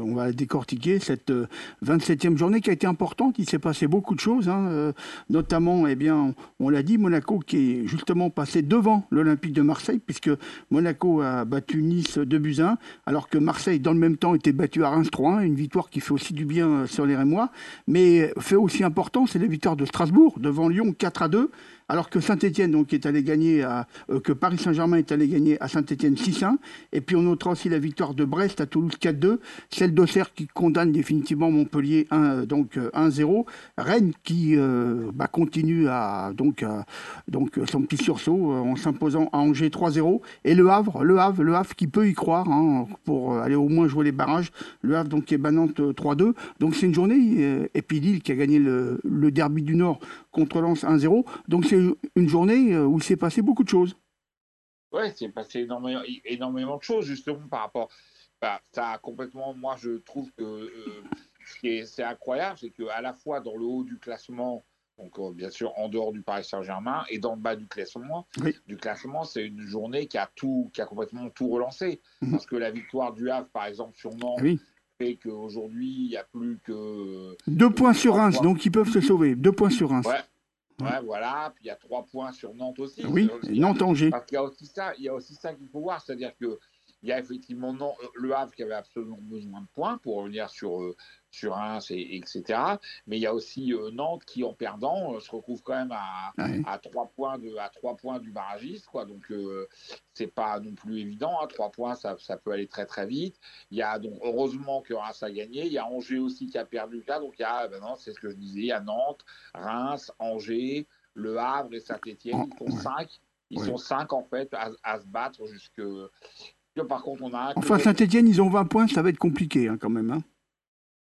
cette 27e journée qui a été importante. Il s'est passé beaucoup de choses, notamment, eh bien, on l'a dit, Monaco qui est justement passé devant l'Olympique de Marseille, puisque Monaco a battu Nice 2-1, alors que Marseille, dans le même temps, était battu à Reims 3-1, une victoire qui fait aussi du bien sur les Rémois. Mais fait aussi important, c'est la victoire de Strasbourg devant Lyon 4-2, alors que Saint-Etienne donc est allé gagner que Paris Saint-Germain est allé gagner à Saint-Etienne 6-1. Et puis on notera aussi la victoire de Brest à Toulouse 4-2, celle d'Auxerre qui condamne définitivement Montpellier 1-0, Rennes qui continue à son petit sursaut en s'imposant à Angers 3-0, et le Havre qui peut y croire pour aller au moins jouer les barrages, le Havre donc qui est Nantes 3-2. Donc c'est une journée, et puis Lille qui a gagné le derby du Nord contre Lens 1-0. Donc c'est une journée où il s'est passé beaucoup de choses. Ouais, c'est passé énormément de choses, justement, par rapport. Ça a complètement. Moi, je trouve que c'est incroyable, c'est qu'à la fois dans le haut du classement, donc bien sûr en dehors du Paris Saint-Germain, et dans le bas du classement, c'est une journée qui a complètement tout relancé. Parce que la victoire du Havre, par exemple, sur Nantes, fait qu'aujourd'hui, il n'y a plus que. 2 points sur Reims, donc ils peuvent se sauver. 2 points sur Reims. Ouais, voilà. Puis il y a 3 points sur Nantes aussi. Oui, Nantes-Angers. Parce qu'il y a aussi ça qu'il faut voir. C'est-à-dire qu'il y a effectivement le Havre qui avait absolument besoin de points pour revenir sur Reims, etc. Mais il y a aussi Nantes qui, en perdant, se retrouve quand même à 3 points du barragiste, quoi. Donc, c'est pas non plus évident. 3 points, ça peut aller très, très vite. Il y a donc, heureusement que Reims a gagné. Il y a Angers aussi qui a perdu là. Donc, il y a, c'est ce que je disais, il y a Nantes, Reims, Angers, Le Havre et Saint-Etienne. Ils sont 5. Ils sont 5, en fait, à se battre jusque. Par contre, on a. Enfin, Saint-Etienne, ils ont 20 points. Ça va être compliqué, quand même.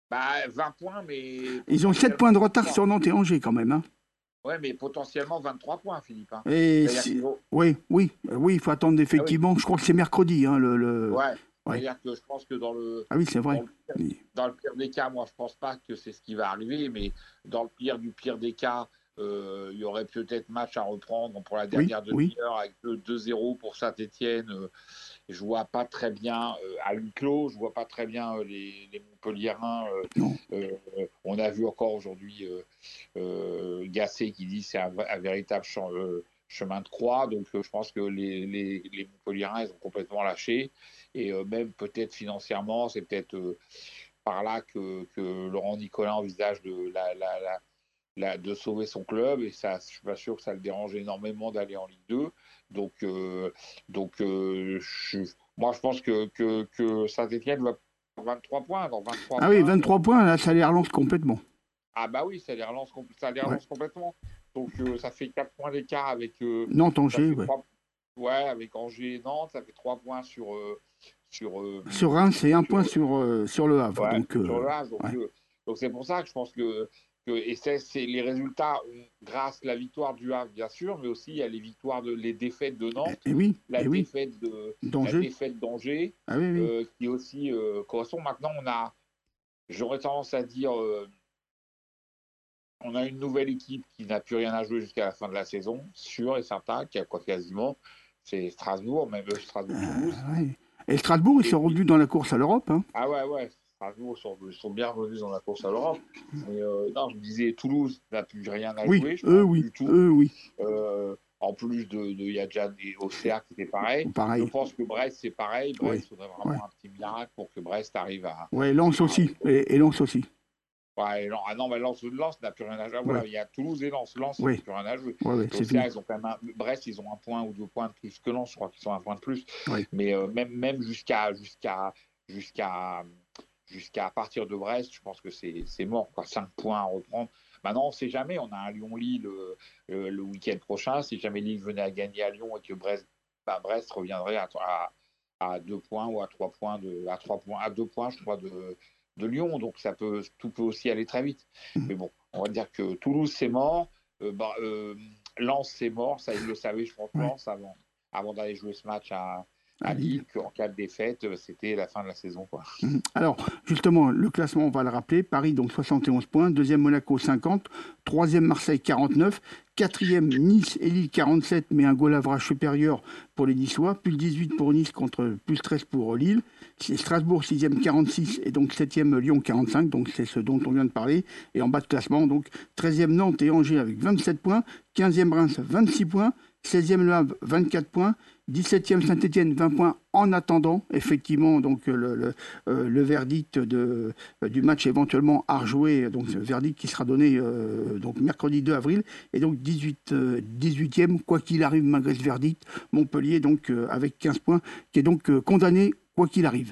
Bah, 20 points, mais. Ils ont 7 points de retard sur Nantes et Angers quand même. Hein. Ouais, mais potentiellement 23 points, Philippe. Hein. Et oui, il faut attendre effectivement. Ah oui. Je crois que c'est mercredi. Hein, Ouais. C'est-à-dire que je pense que Ah oui, c'est vrai. Dans le pire des cas, moi, je pense pas que c'est ce qui va arriver, mais dans le pire du pire des cas, il y aurait peut-être match à reprendre pour la dernière demi-heure avec 2-0 pour Saint-Etienne. Je vois pas très bien à huis clos, je vois pas très bien les Montpelliérains. On a vu encore aujourd'hui Gasset qui dit que c'est un véritable chemin de croix. Donc je pense que les Montpelliérains, ils ont complètement lâché. Et même peut-être financièrement, c'est peut-être par là que Laurent Nicolin envisage de sauver son club. Et ça, je suis pas sûr que ça le dérange énormément d'aller en Ligue 2. Donc moi, je pense que Saint-Etienne va 23 points. Dans 23 oui, 23 points, là, ça les relance complètement. Ah bah oui, ça les relance complètement. Donc ça fait 4 points d'écart avec Nantes, Angers, avec Angers et Nantes, ça fait 3 points sur Reims et 1 point sur le Havre. Ouais, sur le Havre. Donc c'est pour ça que je pense que et c'est les résultats grâce à la victoire du Havre, bien sûr, mais aussi il y a les défaites de Nantes, défaite d'Angers, qui aussi correspond. Maintenant, j'aurais tendance à dire, on a une nouvelle équipe qui n'a plus rien à jouer jusqu'à la fin de la saison, sûr et certain, qui a quasiment, c'est Strasbourg, même Strasbourg-Toulouse. Et Strasbourg, ils sont revenus dans la course à l'Europe. Hein. Ah ouais. Strasbourg sont bien revenus dans la course à l'Europe. Mais non, je me disais, Toulouse n'a plus rien à jouer. Du tout. En plus il y a déjà des Auxerre qui étaient pareil. Je pense que Brest, c'est pareil. Brest, il faudrait vraiment un petit miracle pour que Brest arrive à. Ouais, Lens aussi. Et Lens aussi. Ouais, mais Lens n'a plus rien à jouer. Voilà, il y a Toulouse et Lens. Lens n'a plus rien à jouer. Auxerre, ils ont quand même Brest, ils ont 1 point ou 2 points de plus que Lens. Je crois qu'ils sont 1 point de plus. Mais même jusqu'à partir de Brest, je pense que c'est mort. 5 points à reprendre. Maintenant, on ne sait jamais. On a un Lyon-Lille le week-end prochain. Si jamais Lille venait à gagner à Lyon et que Brest reviendrait à 2 points ou à 3 points, à 2 points, je crois, de Lyon. Donc, tout peut aussi aller très vite. Mais bon, on va dire que Toulouse, c'est mort. Lens, c'est mort. Ça, ils le savaient, je pense, Lens, avant d'aller jouer ce match à Lille, qu'en cas de défaite, c'était la fin de la saison. Quoi. Alors, justement, le classement, on va le rappeler. Paris, donc 71 points. Deuxième, Monaco, 50. Troisième, Marseille, 49. Quatrième, Nice et Lille, 47, mais un goal average supérieur pour les Niçois. Plus 18 pour Nice contre plus 13 pour Lille. Strasbourg, 6e, 46. Et donc 7e, Lyon, 45. Donc c'est ce dont on vient de parler. Et en bas de classement, donc 13e, Nantes et Angers avec 27 points. 15e, Reims, 26 points. 16e, Le Havre, 24 points. 17e Saint-Etienne, 20 points en attendant effectivement donc le verdict du match éventuellement à rejouer, donc ce verdict qui sera donné donc mercredi 2 avril. Et donc 18e, quoi qu'il arrive malgré ce verdict, Montpellier donc avec 15 points, qui est donc condamné quoi qu'il arrive.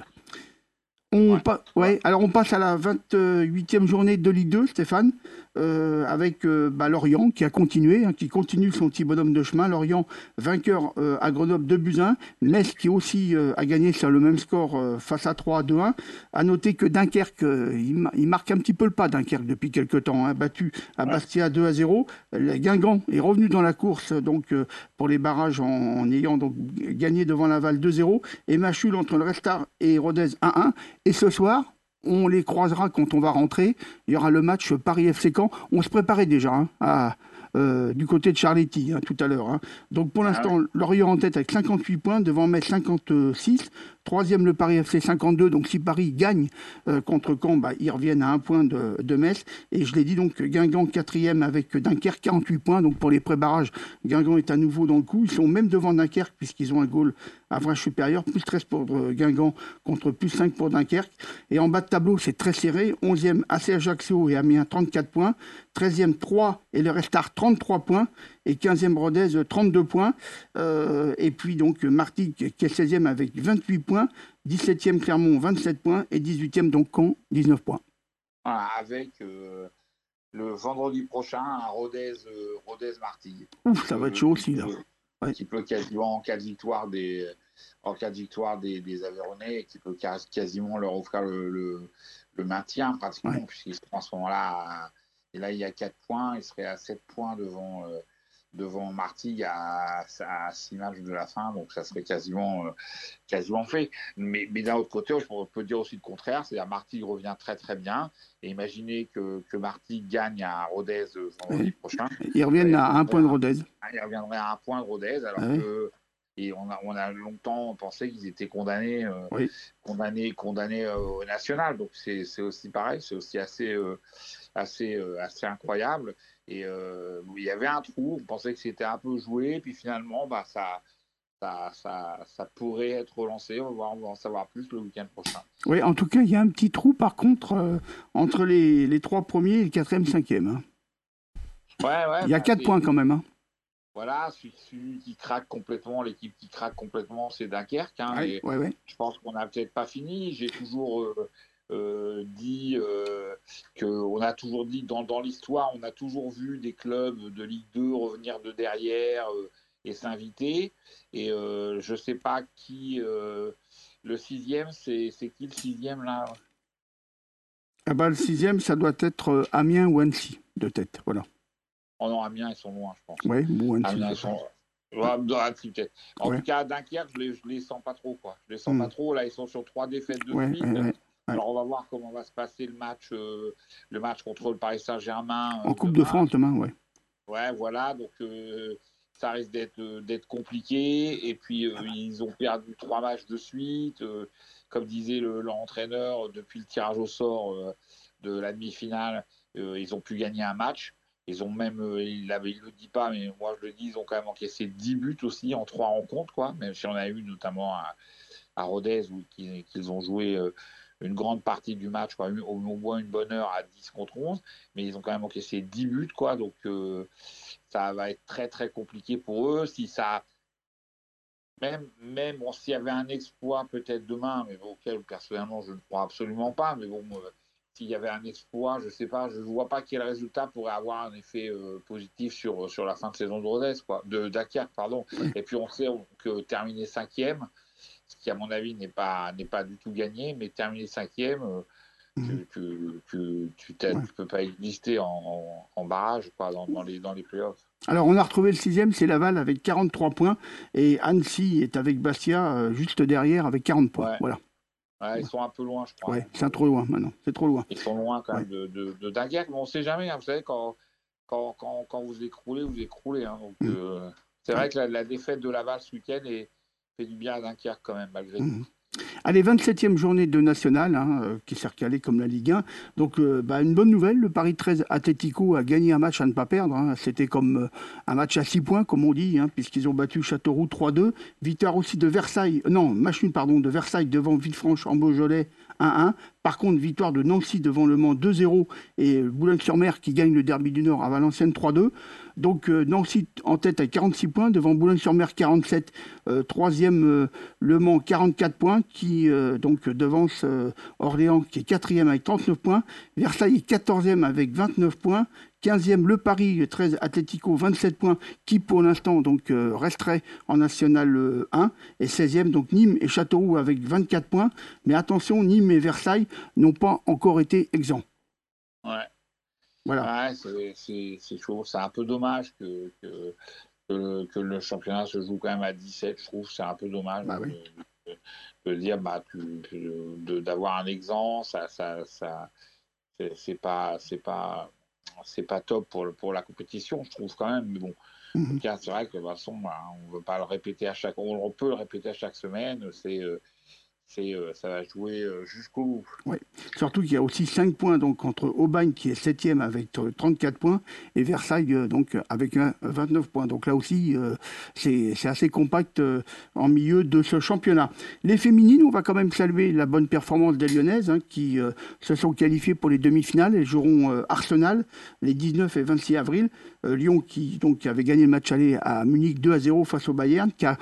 Alors on passe à la 28e journée de Ligue 2, Stéphane, avec Lorient qui a continué, qui continue son petit bonhomme de chemin. Lorient vainqueur à Grenoble 2-1. Metz qui aussi a gagné sur le même score face à 3-2-1. À noter que Dunkerque, il marque un petit peu le pas, Dunkerque, depuis quelques temps, battu à Bastia 2-0. Guingamp est revenu dans la course donc pour les barrages en ayant donc gagné devant Laval 2-0. Et Machul entre le Restart et Rodez 1-1. Et ce soir, on les croisera quand on va rentrer. Il y aura le match Paris-FC Caen. On se préparait déjà du côté de Charletti tout à l'heure. Donc pour l'instant, Lorient en tête avec 58 points, devant Metz 56. Troisième, le Paris FC 52. Donc si Paris gagne contre Caen, ils reviennent à 1 point de Metz. Et je l'ai dit, donc Guingamp 4e avec Dunkerque 48 points. Donc pour les pré-barrages, Guingamp est à nouveau dans le coup. Ils sont même devant Dunkerque puisqu'ils ont un goal average supérieur. Plus 13 pour Guingamp contre plus 5 pour Dunkerque. Et en bas de tableau, c'est très serré. 11e, AC Ajaccio et Amiens 34 points. 13e, 3 et le Restart 33 points. Et 15e, Rodez 32 points. Et puis donc Martigues qui est 16e avec 28 points. 17e, Clermont 27 points. Et 18e, donc Caen 19 points. Voilà, avec le vendredi prochain un Rodez-Martigues. Ça va être chaud aussi là. Qui peut quasiment en cas de victoire des Aveyronnais, qui peut quasiment leur offrir le le maintien pratiquement, Ouais. puisqu'ils sont en ce moment-là, et là il y a 4 points, ils seraient à 7 points devant Martigues à 6 matchs de la fin, donc ça serait quasiment fait. Mais d'un autre côté, on peut dire aussi le contraire, c'est-à-dire Martigues revient très très bien, et imaginez que Martigues gagne à Rodez vendredi Ouais. prochain. Ils reviennent à un point de Rodez. Il reviendrait à un point de Rodez, alors Ouais. que et on a longtemps pensé qu'ils étaient condamnés Oui. au national. Donc c'est aussi pareil, c'est aussi assez incroyable. Et il y avait un trou, on pensait que c'était un peu joué, puis finalement, ça pourrait être relancé. On va en savoir plus le week-end prochain. Oui, en tout cas, il y a un petit trou, par contre, entre les 3 premiers et le 4e, 5e. Hein. Ouais, Il y a 4 points quand même. Hein. Voilà, celui qui craque complètement, l'équipe qui craque complètement, c'est Dunkerque. Hein, Ouais, et ouais. je pense qu'on n'a peut-être pas fini. J'ai toujours dit qu'on a toujours dit dans l'histoire, on a toujours vu des clubs de Ligue 2 revenir de derrière et s'inviter. Et je ne sais pas qui. Le 6e, c'est qui le 6e là? Ah bah, le 6e, ça doit être Amiens ou Annecy, de tête. Voilà. Oh non, Amiens, ils sont loin, je pense. Oui, ou Annecy. Amiens, ils sont. Ouais, dans Annecy, peut-être. En Ouais. tout cas, à Dunkerque, je les sens pas trop, quoi. Je les sens pas trop. Là, ils sont sur 3 défaites de Ouais, suite. ouais. Alors, on va voir comment va se passer le match contre le Paris Saint-Germain. En Coupe demain. de France demain, ouais. Ouais, voilà. Donc, ça risque d'être compliqué. Et puis, ils ont perdu 3 matchs de suite. Comme disait l'entraîneur, depuis le tirage au sort de la demi-finale, ils ont pu gagner un match. Ils ont même, il le dit pas, mais moi je le dis, ils ont quand même encaissé 10 buts aussi en 3 rencontres, quoi. Même si on a eu notamment à Rodez où qu'ils ont joué une grande partie du match, quoi, au moins une bonne heure à 10 contre 11, mais ils ont quand même encaissé 10 buts, quoi. Donc ça va être très très compliqué pour eux. Si ça, même bon, s'il y avait un exploit peut-être demain, mais auquel personnellement je ne crois absolument pas, mais bon. S'il y avait un exploit, je ne sais pas, je ne vois pas quel résultat pourrait avoir un effet positif sur la fin de saison de Rodez, quoi, de Dunkerque, pardon. Et puis on sait que terminer 5e, ce qui à mon avis n'est pas du tout gagné, mais terminer 5e, tu peux pas exister en barrage, quoi, dans les playoffs. Alors, on a retrouvé le 6e, c'est Laval avec 43 points. Et Annecy est avec Bastia juste derrière avec 40 points. Ouais. Voilà. Ouais, ils sont un peu loin, je crois. Ouais, c'est trop loin maintenant. C'est trop loin. Ils sont loin quand même de Dunkerque, mais on ne sait jamais. Hein, vous savez, quand vous écroulez, vous écroulez. Hein, donc, c'est vrai que la défaite de Laval ce week-end fait du bien à Dunkerque quand même, malgré tout. Allez, 27e journée de National, hein, qui s'est recalée comme la Ligue 1. Donc, une bonne nouvelle, le Paris 13 Atlético a gagné un match à ne pas perdre. Hein. C'était comme un match à 6 points, comme on dit, hein, puisqu'ils ont battu Châteauroux 3-2. Victoire aussi de Versailles, match nul, pardon, de Versailles devant Villefranche en Beaujolais 1-1. Par contre, victoire de Nancy devant Le Mans 2-0 et Boulogne-sur-Mer qui gagne le derby du Nord à Valenciennes 3-2. Donc Nancy en tête à 46 points, devant Boulogne-sur-Mer 47, troisième Le Mans 44 points, qui donc devance Orléans qui est quatrième avec 39 points, Versailles est 14e avec 29 points, 15e le Paris 13 Atlético 27 points, qui pour l'instant donc resterait en National 1, et 16e donc Nîmes et Châteauroux avec 24 points, mais attention, Nîmes et Versailles n'ont pas encore été exempts. Ouais. Voilà. Ouais, c'est chaud. C'est un peu dommage que le championnat se joue quand même à 17. Je trouve c'est un peu dommage de dire d'avoir un exempt. C'est pas top pour la compétition, je trouve quand même. Mais bon, en tout cas, c'est vrai que de toute façon, on veut pas le répéter on peut le répéter à chaque semaine. Ça va jouer jusqu'au bout. Ouais. Surtout qu'il y a aussi 5 points donc, entre Aubagne qui est 7e avec 34 points et Versailles donc, avec 29 points. Donc là aussi, c'est assez compact en milieu de ce championnat. Les féminines, on va quand même saluer la bonne performance des Lyonnaises qui se sont qualifiées pour les demi-finales. Elles joueront Arsenal les 19 et 26 avril. Lyon qui donc avait gagné le match aller à Munich 2-0 face au Bayern, qui a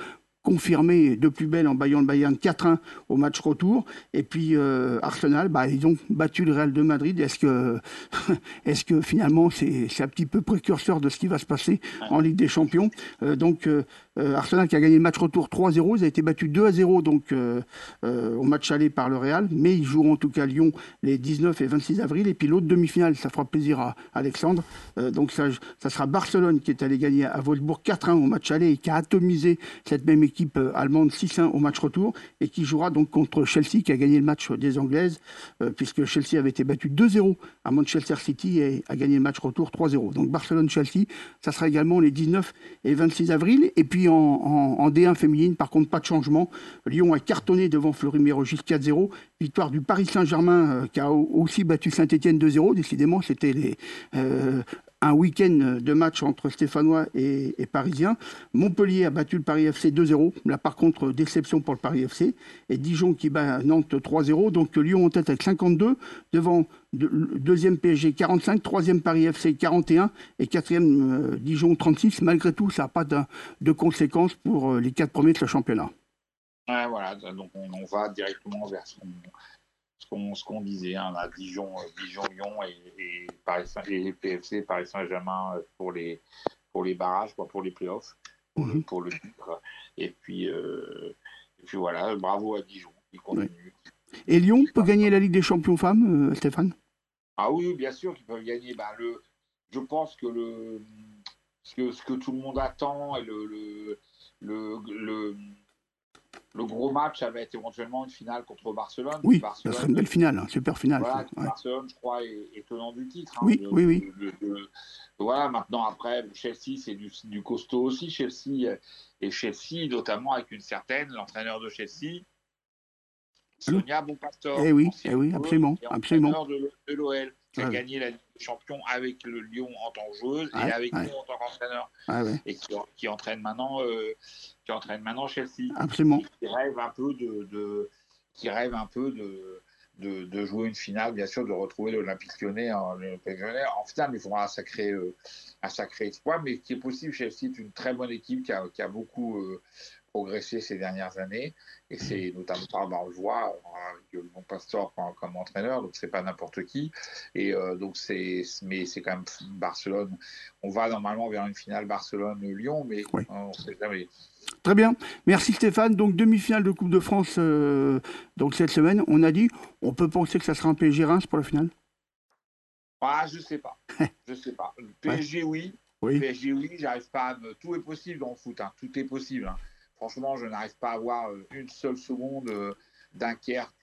confirmé de plus belle en battant le Bayern 4-1 au match retour. Et puis Arsenal, ils ont battu le Real de Madrid. Est-ce que finalement c'est un petit peu précurseur de ce qui va se passer en Ligue des Champions? Arsenal qui a gagné le match retour 3-0, ils ont été battus 2-0 donc au match aller par le Real, mais ils joueront en tout cas Lyon les 19 et 26 avril. Et puis l'autre demi-finale, ça fera plaisir à Alexandre. Donc ça sera Barcelone qui est allé gagner à Wolfsburg 4-1 au match aller et qui a atomisé cette même équipe allemande 6-1 au match retour et qui jouera donc contre Chelsea qui a gagné le match des Anglaises puisque Chelsea avait été battu 2-0 à Manchester City et a gagné le match retour 3-0. Donc Barcelone-Chelsea, ça sera également les 19 et 26 avril. Et puis en D1 féminine, par contre, pas de changement. Lyon a cartonné devant Fleury-Mérogis 4-0. Victoire du Paris Saint-Germain qui a aussi battu Saint-Etienne 2-0. Décidément, c'était un week-end de match entre Stéphanois et Parisiens. Montpellier a battu le Paris FC 2-0. Là, par contre, déception pour le Paris FC. Et Dijon qui bat Nantes 3-0. Donc Lyon en tête avec 52, devant deuxième PSG 45, troisième Paris FC 41 et quatrième Dijon 36. Malgré tout, ça n'a pas de conséquences pour les 4 premiers de ce championnat. Ouais, voilà, donc on va directement vers ce qu'on disait, hein, là, Dijon, Lyon et PFC, Paris Saint-Germain pour les barrages, pour les playoffs, pour le titre. Et puis voilà, bravo à Dijon, qui continue. Et Lyon peut gagner la Ligue des Champions femmes, Stéphane? Ah oui, bien sûr qu'ils peuvent gagner. Je pense que ce que tout le monde attend et le gros match, ça va être éventuellement une finale contre Barcelone. Oui, ça serait une belle finale, super finale. Voilà, Barcelone, je crois, est tenant du titre. Hein, oui. Voilà, maintenant, après, Chelsea, c'est du costaud aussi. Chelsea, notamment avec une certaine, l'entraîneur de Chelsea, Sonia Bonpastor. Eh oui, absolument. De l'OL, qui a gagné la Ligue des Champions avec le Lyon en tant que joueuse et avec nous en tant qu'entraîneur. Et qui entraîne maintenant Chelsea. Absolument. Qui rêve un peu de jouer une finale, bien sûr, de retrouver l'Olympique Lyonnais en finale. Il faudra un sacré exploit, mais qui est possible. Chelsea est une très bonne équipe qui a beaucoup progressé ces dernières années, et c'est notamment on le voit avec le Bonpastor comme entraîneur, donc c'est pas n'importe qui, et mais c'est quand même Barcelone. On va normalement vers une finale Barcelone-Lyon, mais on sait jamais. Très bien, merci Stéphane. Donc demi-finale de Coupe de France donc cette semaine, on a dit, on peut penser que ça sera un PSG Reims pour la finale? Je sais pas. PSG oui. PSG oui, j'arrive pas tout est possible dans le foot, hein. Tout est possible, hein. Franchement, je n'arrive pas à voir une seule seconde Dunkerque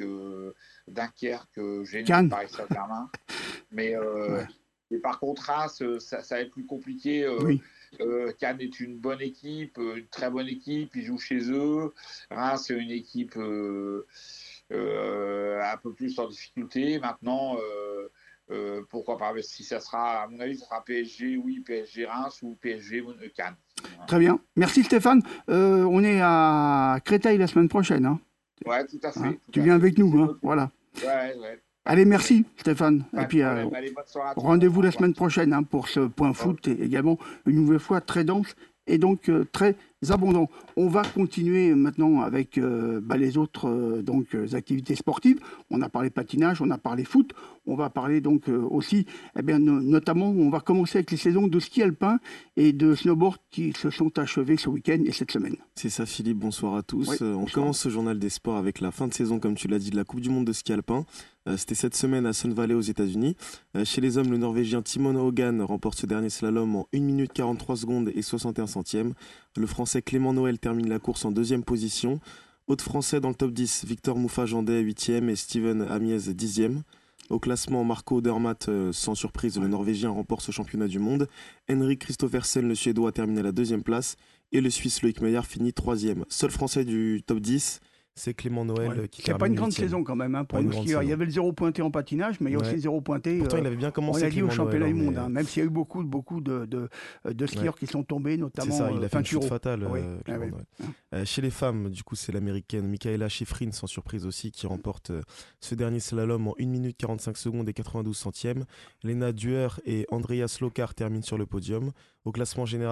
gêné Paris Saint-Germain. Mais par contre, Reims, ça va être plus compliqué. Cannes est une bonne équipe, une très bonne équipe. Ils jouent chez eux. Reims, c'est une équipe un peu plus en difficulté. Maintenant, pourquoi pas? Si ça sera, à mon avis, ça sera PSG Reims ou PSG Cannes. Très bien. Merci Stéphane. On est à Créteil la semaine prochaine. Hein. Ouais, tout à fait. Tu viens avec nous, hein. Voilà. Ouais. Allez, merci Stéphane. Et puis rendez-vous la semaine prochaine pour ce point foot et également une nouvelle fois très dense et donc très abondant. On va continuer maintenant avec les autres activités sportives. On a parlé patinage, on a parlé foot. On va parler donc aussi, notamment, on va commencer avec les saisons de ski alpin et de snowboard qui se sont achevées ce week-end et cette semaine. C'est ça Philippe, bonsoir à tous. On commence ce journal des sports avec la fin de saison, comme tu l'as dit, de la Coupe du Monde de ski alpin. C'était cette semaine à Sun Valley aux États-Unis. Chez les hommes, le Norvégien Timon Hogan remporte ce dernier slalom en 1 minute 43 secondes et 61 centièmes. Le Français Clément Noël termine la course en deuxième position. Autres Français dans le top 10, Victor Mouffa-Jandet 8e et Steven Amiez 10e. Au classement, Marco Odermatt, sans surprise, le Norvégien remporte ce championnat du monde. Henrik Kristoffersen, le Suédois, termine à la deuxième place. Et le Suisse Loïc Meyer finit 3e. Seul Français du top 10, c'est Clément Noël qui termine. C'est pas une grande saison quand même pour nous skieurs. Il y avait le 0 pointé en patinage, mais il y a aussi le 0 pointé. Pourtant, il avait bien commencé. On a dit au championnat du monde, même s'il y a eu beaucoup de skieurs qui sont tombés, notamment. C'est ça, il a fait une chute fatale. Chez les femmes, du coup, c'est l'américaine Michaela Schifrin, sans surprise aussi, qui remporte ce dernier slalom en 1 minute 45 secondes et 92 centièmes. Lena Duer et Andreas Lokar terminent sur le podium. Au classement général,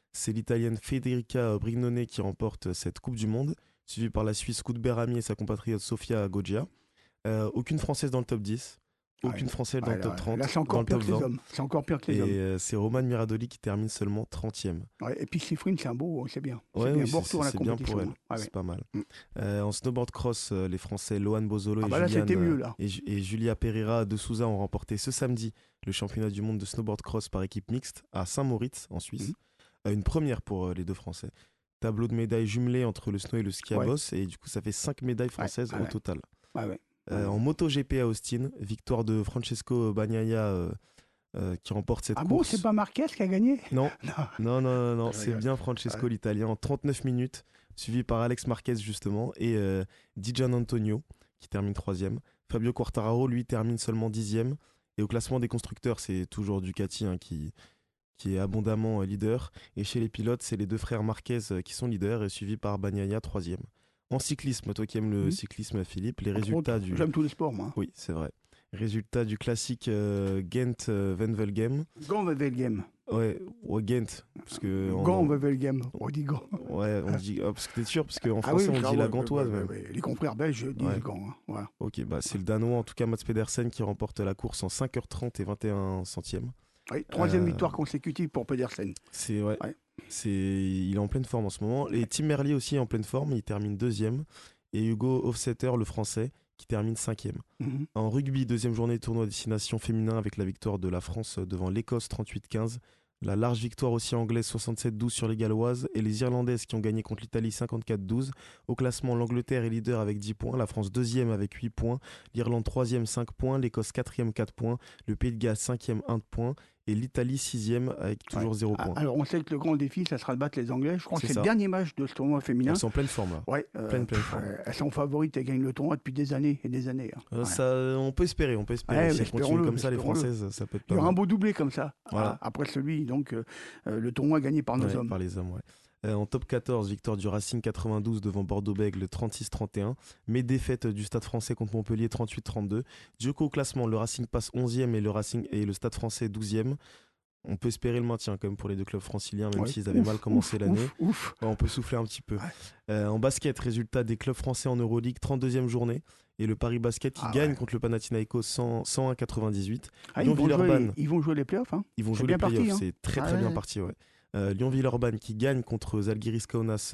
C'est l'Italienne Federica Brignone qui remporte cette Coupe du Monde, suivie par la Suisse Ruth Berami et sa compatriote Sofia Goggia. Aucune Française dans le top 10. Aucune Française dans le top 30. Là, c'est encore pire que les hommes. C'est encore pire que les hommes. Et c'est Romane Miradoli qui termine seulement 30e. Ouais, et puis Sifrine, c'est bien. C'est bien. Bon retour à la c'est bien compétition. pour elle. C'est pas mal. En snowboard cross, les Français Lohan Bozzolo et Julia Pereira de Souza ont remporté ce samedi le championnat du monde de snowboard cross par équipe mixte à Saint-Moritz, en Suisse. Une première pour les deux Français. Tableau de médailles jumelé entre le snow et le ski à bosse. Et du coup, ça fait 5 médailles françaises au total. En MotoGP à Austin, victoire de Francesco Bagnaia qui remporte cette course. Ah bon, c'est pas Marquez qui a gagné? Non, non, c'est bien Francesco l'Italien en 39 minutes, suivi par Alex Marquez justement et Di Giannantonio qui termine 3e. Fabio Quartararo, lui, termine seulement 10e. Et au classement des constructeurs, c'est toujours Ducati qui est abondamment leader. Et chez les pilotes, c'est les deux frères Marquez qui sont leaders et suivis par Bagnaia 3e. En cyclisme, toi qui aimes le cyclisme, Philippe, les résultats du... J'aime tous les sports, moi. Oui, c'est vrai. Résultats du classique Gent-Wevelgem. Gand-Wevelgem. Ouais, Gent. Parce que Gand-Wevelgem, on dit Gand. Ouais, on dit... parce que t'es sûr, parce qu'en français, on dit la gantoise. Les confrères belges disent Gand. Hein. Voilà. Ok, c'est le Danois, en tout cas Mats Pedersen, qui remporte la course en 5h30 et 21 centièmes. Oui, 3e victoire consécutive pour Pedersen. Il est en pleine forme en ce moment. Et Tim Merlier aussi est en pleine forme, il termine 2e. Et Hugo Hofstetter, le français, qui termine 5e. En rugby, 2e journée tournoi destination féminin avec la victoire de la France devant l'Écosse 38-15. La large victoire aussi anglaise 67-12 sur les Galloises et les Irlandaises qui ont gagné contre l'Italie 54-12. Au classement, l'Angleterre est leader avec 10 points, la France 2e avec 8 points, l'Irlande 3e 5 points, l'Écosse 4e 4 points, le Pays de Galles 5e 1 point et l'Italie 6e avec toujours 0 points. Alors on sait que le grand défi, ça sera de battre les Anglais. Je crois que c'est le dernier match de ce tournoi féminin. Elles sont en pleine forme là. Ouais, pleine forme. Elles sont favorites, elles gagnent le tournoi depuis des années et des années. On peut espérer. Si elles continuent comme ça, les Françaises, ça peut être pas mal. Il y aura un beau doublé comme ça. Voilà. Après celui, donc le tournoi gagné par nos hommes. Par les hommes, en top 14, victoire du Racing 92 devant Bordeaux-Bègles 36-31, mais défaite du Stade français contre Montpellier 38-32. Du coup, au classement, le Racing passe 11e et le Stade français 12e. On peut espérer le maintien quand même pour les deux clubs franciliens, même s'ils avaient mal commencé l'année. On peut souffler un petit peu. En basket, résultat des clubs français en Euroleague, 32e journée. Et le Paris Basket qui gagne contre le Panathinaikos 101-98. Ils vont jouer les playoffs. Ils vont jouer les playoffs, c'est très bien parti. Lyon-Villeurbanne qui gagne contre Zalgiris Kaunas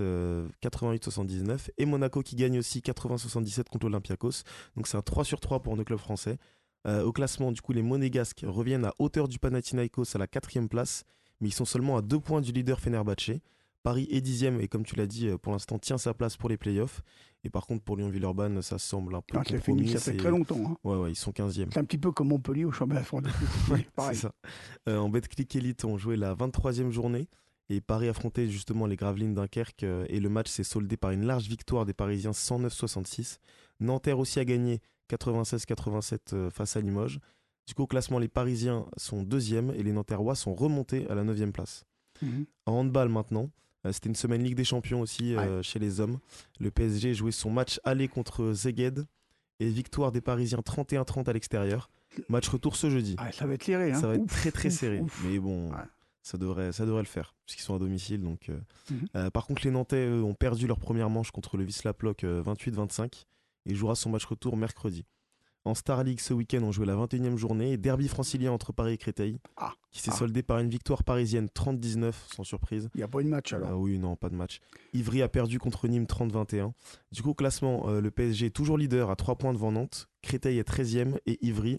88-79. Et Monaco qui gagne aussi 80-77 contre l'Olympiakos. Donc c'est un 3/3 pour nos clubs français. Au classement, du coup, les Monégasques reviennent à hauteur du Panathinaikos à la 4e place, mais ils sont seulement à 2 points du leader Fenerbahçe. Paris est 10e et comme tu l'as dit, pour l'instant tient sa place pour les playoffs. Et par contre, pour Lyon-Villeurbanne, ça semble un peu compromis. C'est fini, ça fait très longtemps. Ouais, ils sont 15e. C'est un petit peu comme Montpellier au championnat de France. C'est ça. En Betclic Elite, on jouait la 23e journée. Et Paris affrontait justement les Gravelines Dunkerque. Et le match s'est soldé par une large victoire des Parisiens 109-66. Nanterre aussi a gagné 96-87 face à Limoges. Du coup, au classement, les Parisiens sont 2e et les Nanterrois sont remontés à la 9e place. En handball maintenant, c'était une semaine Ligue des Champions aussi chez les hommes. Le PSG jouait son match aller contre Szeged et victoire des Parisiens 31-30 à l'extérieur. Match retour ce jeudi. Ça va être serré. Ça va être très serré. Mais bon, ça devrait le faire puisqu'ils sont à domicile. Donc, par contre, les Nantais eux, ont perdu leur première manche contre le Wisla Plock 28-25 et jouera son match retour mercredi. En Star League ce week-end, on jouait la 21e journée et derby francilien entre Paris et Créteil qui s'est soldé par une victoire parisienne 30-19 sans surprise. Il n'y a pas eu de match alors. Oui, non, pas de match. Ivry a perdu contre Nîmes 30-21. Du coup, au classement, le PSG est toujours leader à 3 points devant Nantes. Créteil est 13e et Ivry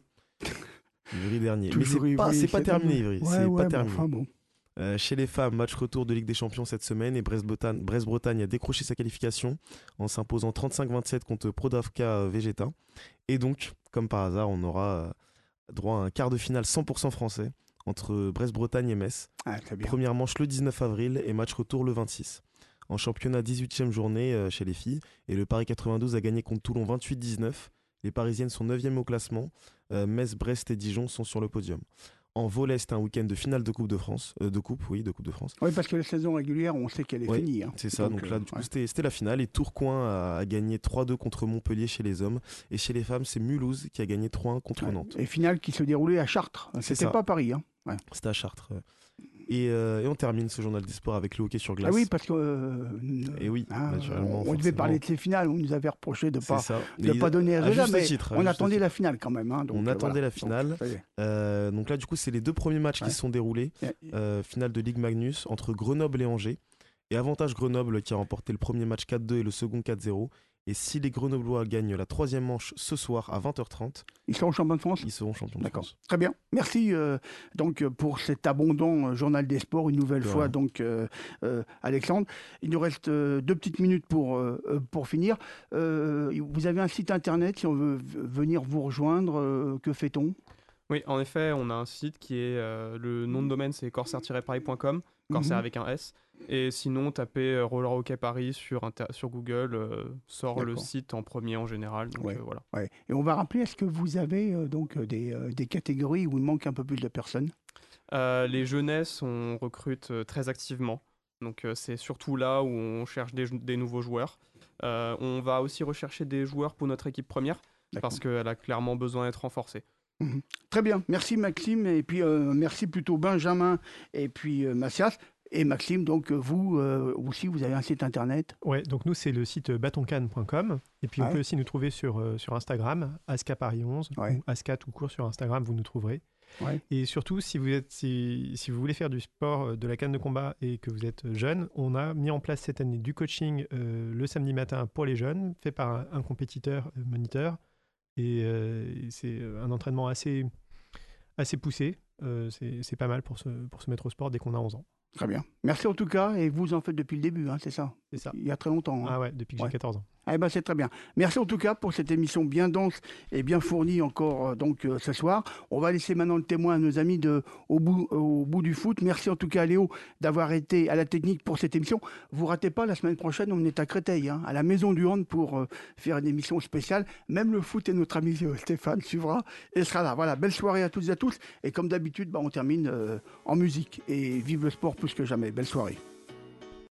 dernier. Mais c'est pas terminé Ivry. C'est pas terminé. Enfin, bon. Chez les femmes, match retour de Ligue des Champions cette semaine et Brest-Bretagne a décroché sa qualification en s'imposant 35-27 contre Prodavka Vegeta. Et donc, comme par hasard, on aura droit à un quart de finale 100% français entre Brest-Bretagne et Metz. Première manche le 19 avril et match retour le 26. En championnat, 18e journée chez les filles et le Paris 92 a gagné contre Toulon 28-19. Les Parisiennes sont 9e au classement. Metz, Brest et Dijon sont sur le podium. En volley, c'était un week-end de finale de Coupe de France. De Coupe de France. Oui, parce que la saison régulière, on sait qu'elle est finie. C'est ça, donc là, du coup, c'était la finale. Et Tourcoing a gagné 3-2 contre Montpellier chez les hommes. Et chez les femmes, c'est Mulhouse qui a gagné 3-1 contre Nantes. Et finale qui se déroulait à Chartres. C'était pas à Paris. C'était à Chartres. Et on termine ce journal des sports avec le hockey sur glace. Ah oui, parce que. Et oui, naturellement. On devait parler de ces finales, on nous avait reproché de ne pas donner les à résultats, mais titre, on attendait la finale quand même. Donc, on attendait la finale. Donc là, du coup, c'est les 2 premiers matchs qui se sont déroulés. Finale de Ligue Magnus entre Grenoble et Angers. Et avantage Grenoble qui a remporté le premier match 4-2 et le second 4-0. Et si les Grenoblois gagnent la 3e manche ce soir à 20h30, ils seront champions de France. Ils seront champions de France. Très bien. Merci donc pour cet abondant journal des sports une nouvelle fois. Donc Alexandre, il nous reste 2 petites minutes pour finir. Vous avez un site internet si on veut venir vous rejoindre. Que fait-on ? Oui, en effet, on a un site qui est le nom de domaine, c'est corsair-paris.com. Corsair avec un S. Et sinon, tapez Roller Hockey Paris sur Google, sort le site en premier en général. Donc, voilà. Et on va rappeler, est-ce que vous avez donc des catégories où il manque un peu plus de personnes ? Les jeunesses, on recrute très activement. Donc c'est surtout là où on cherche des nouveaux joueurs. On va aussi rechercher des joueurs pour notre équipe première parce qu'elle a clairement besoin d'être renforcée. Très bien, merci Maxime, et puis merci plutôt Benjamin et puis Mathias. Et Maxime, donc vous aussi, vous avez un site internet ? Ouais, donc nous c'est le site batoncan.com, et puis on peut aussi nous trouver sur Instagram, ASCAParis11, ou ASCA tout court sur Instagram, vous nous trouverez. Et surtout, si vous voulez faire du sport, de la canne de combat et que vous êtes jeune, on a mis en place cette année du coaching le samedi matin pour les jeunes, fait par un compétiteur moniteur. Et c'est un entraînement assez poussé. C'est pas mal pour se mettre au sport dès qu'on a 11 ans. Très bien. Merci en tout cas. Et vous en faites depuis le début, c'est ça ? C'est ça. Il y a très longtemps. Ah ouais, depuis que j'ai 14 ans. Eh ben, c'est très bien. Merci en tout cas pour cette émission bien dense et bien fournie encore ce soir. On va laisser maintenant le témoin à nos amis au bout du foot. Merci en tout cas à Léo d'avoir été à la technique pour cette émission. Vous ratez pas, la semaine prochaine, on est à Créteil, à la Maison du Hand pour faire une émission spéciale. Même le foot et notre ami Stéphane suivra et sera là. Voilà, belle soirée à toutes et à tous. Et comme d'habitude, on termine en musique. Et vive le sport plus que jamais. Belle soirée.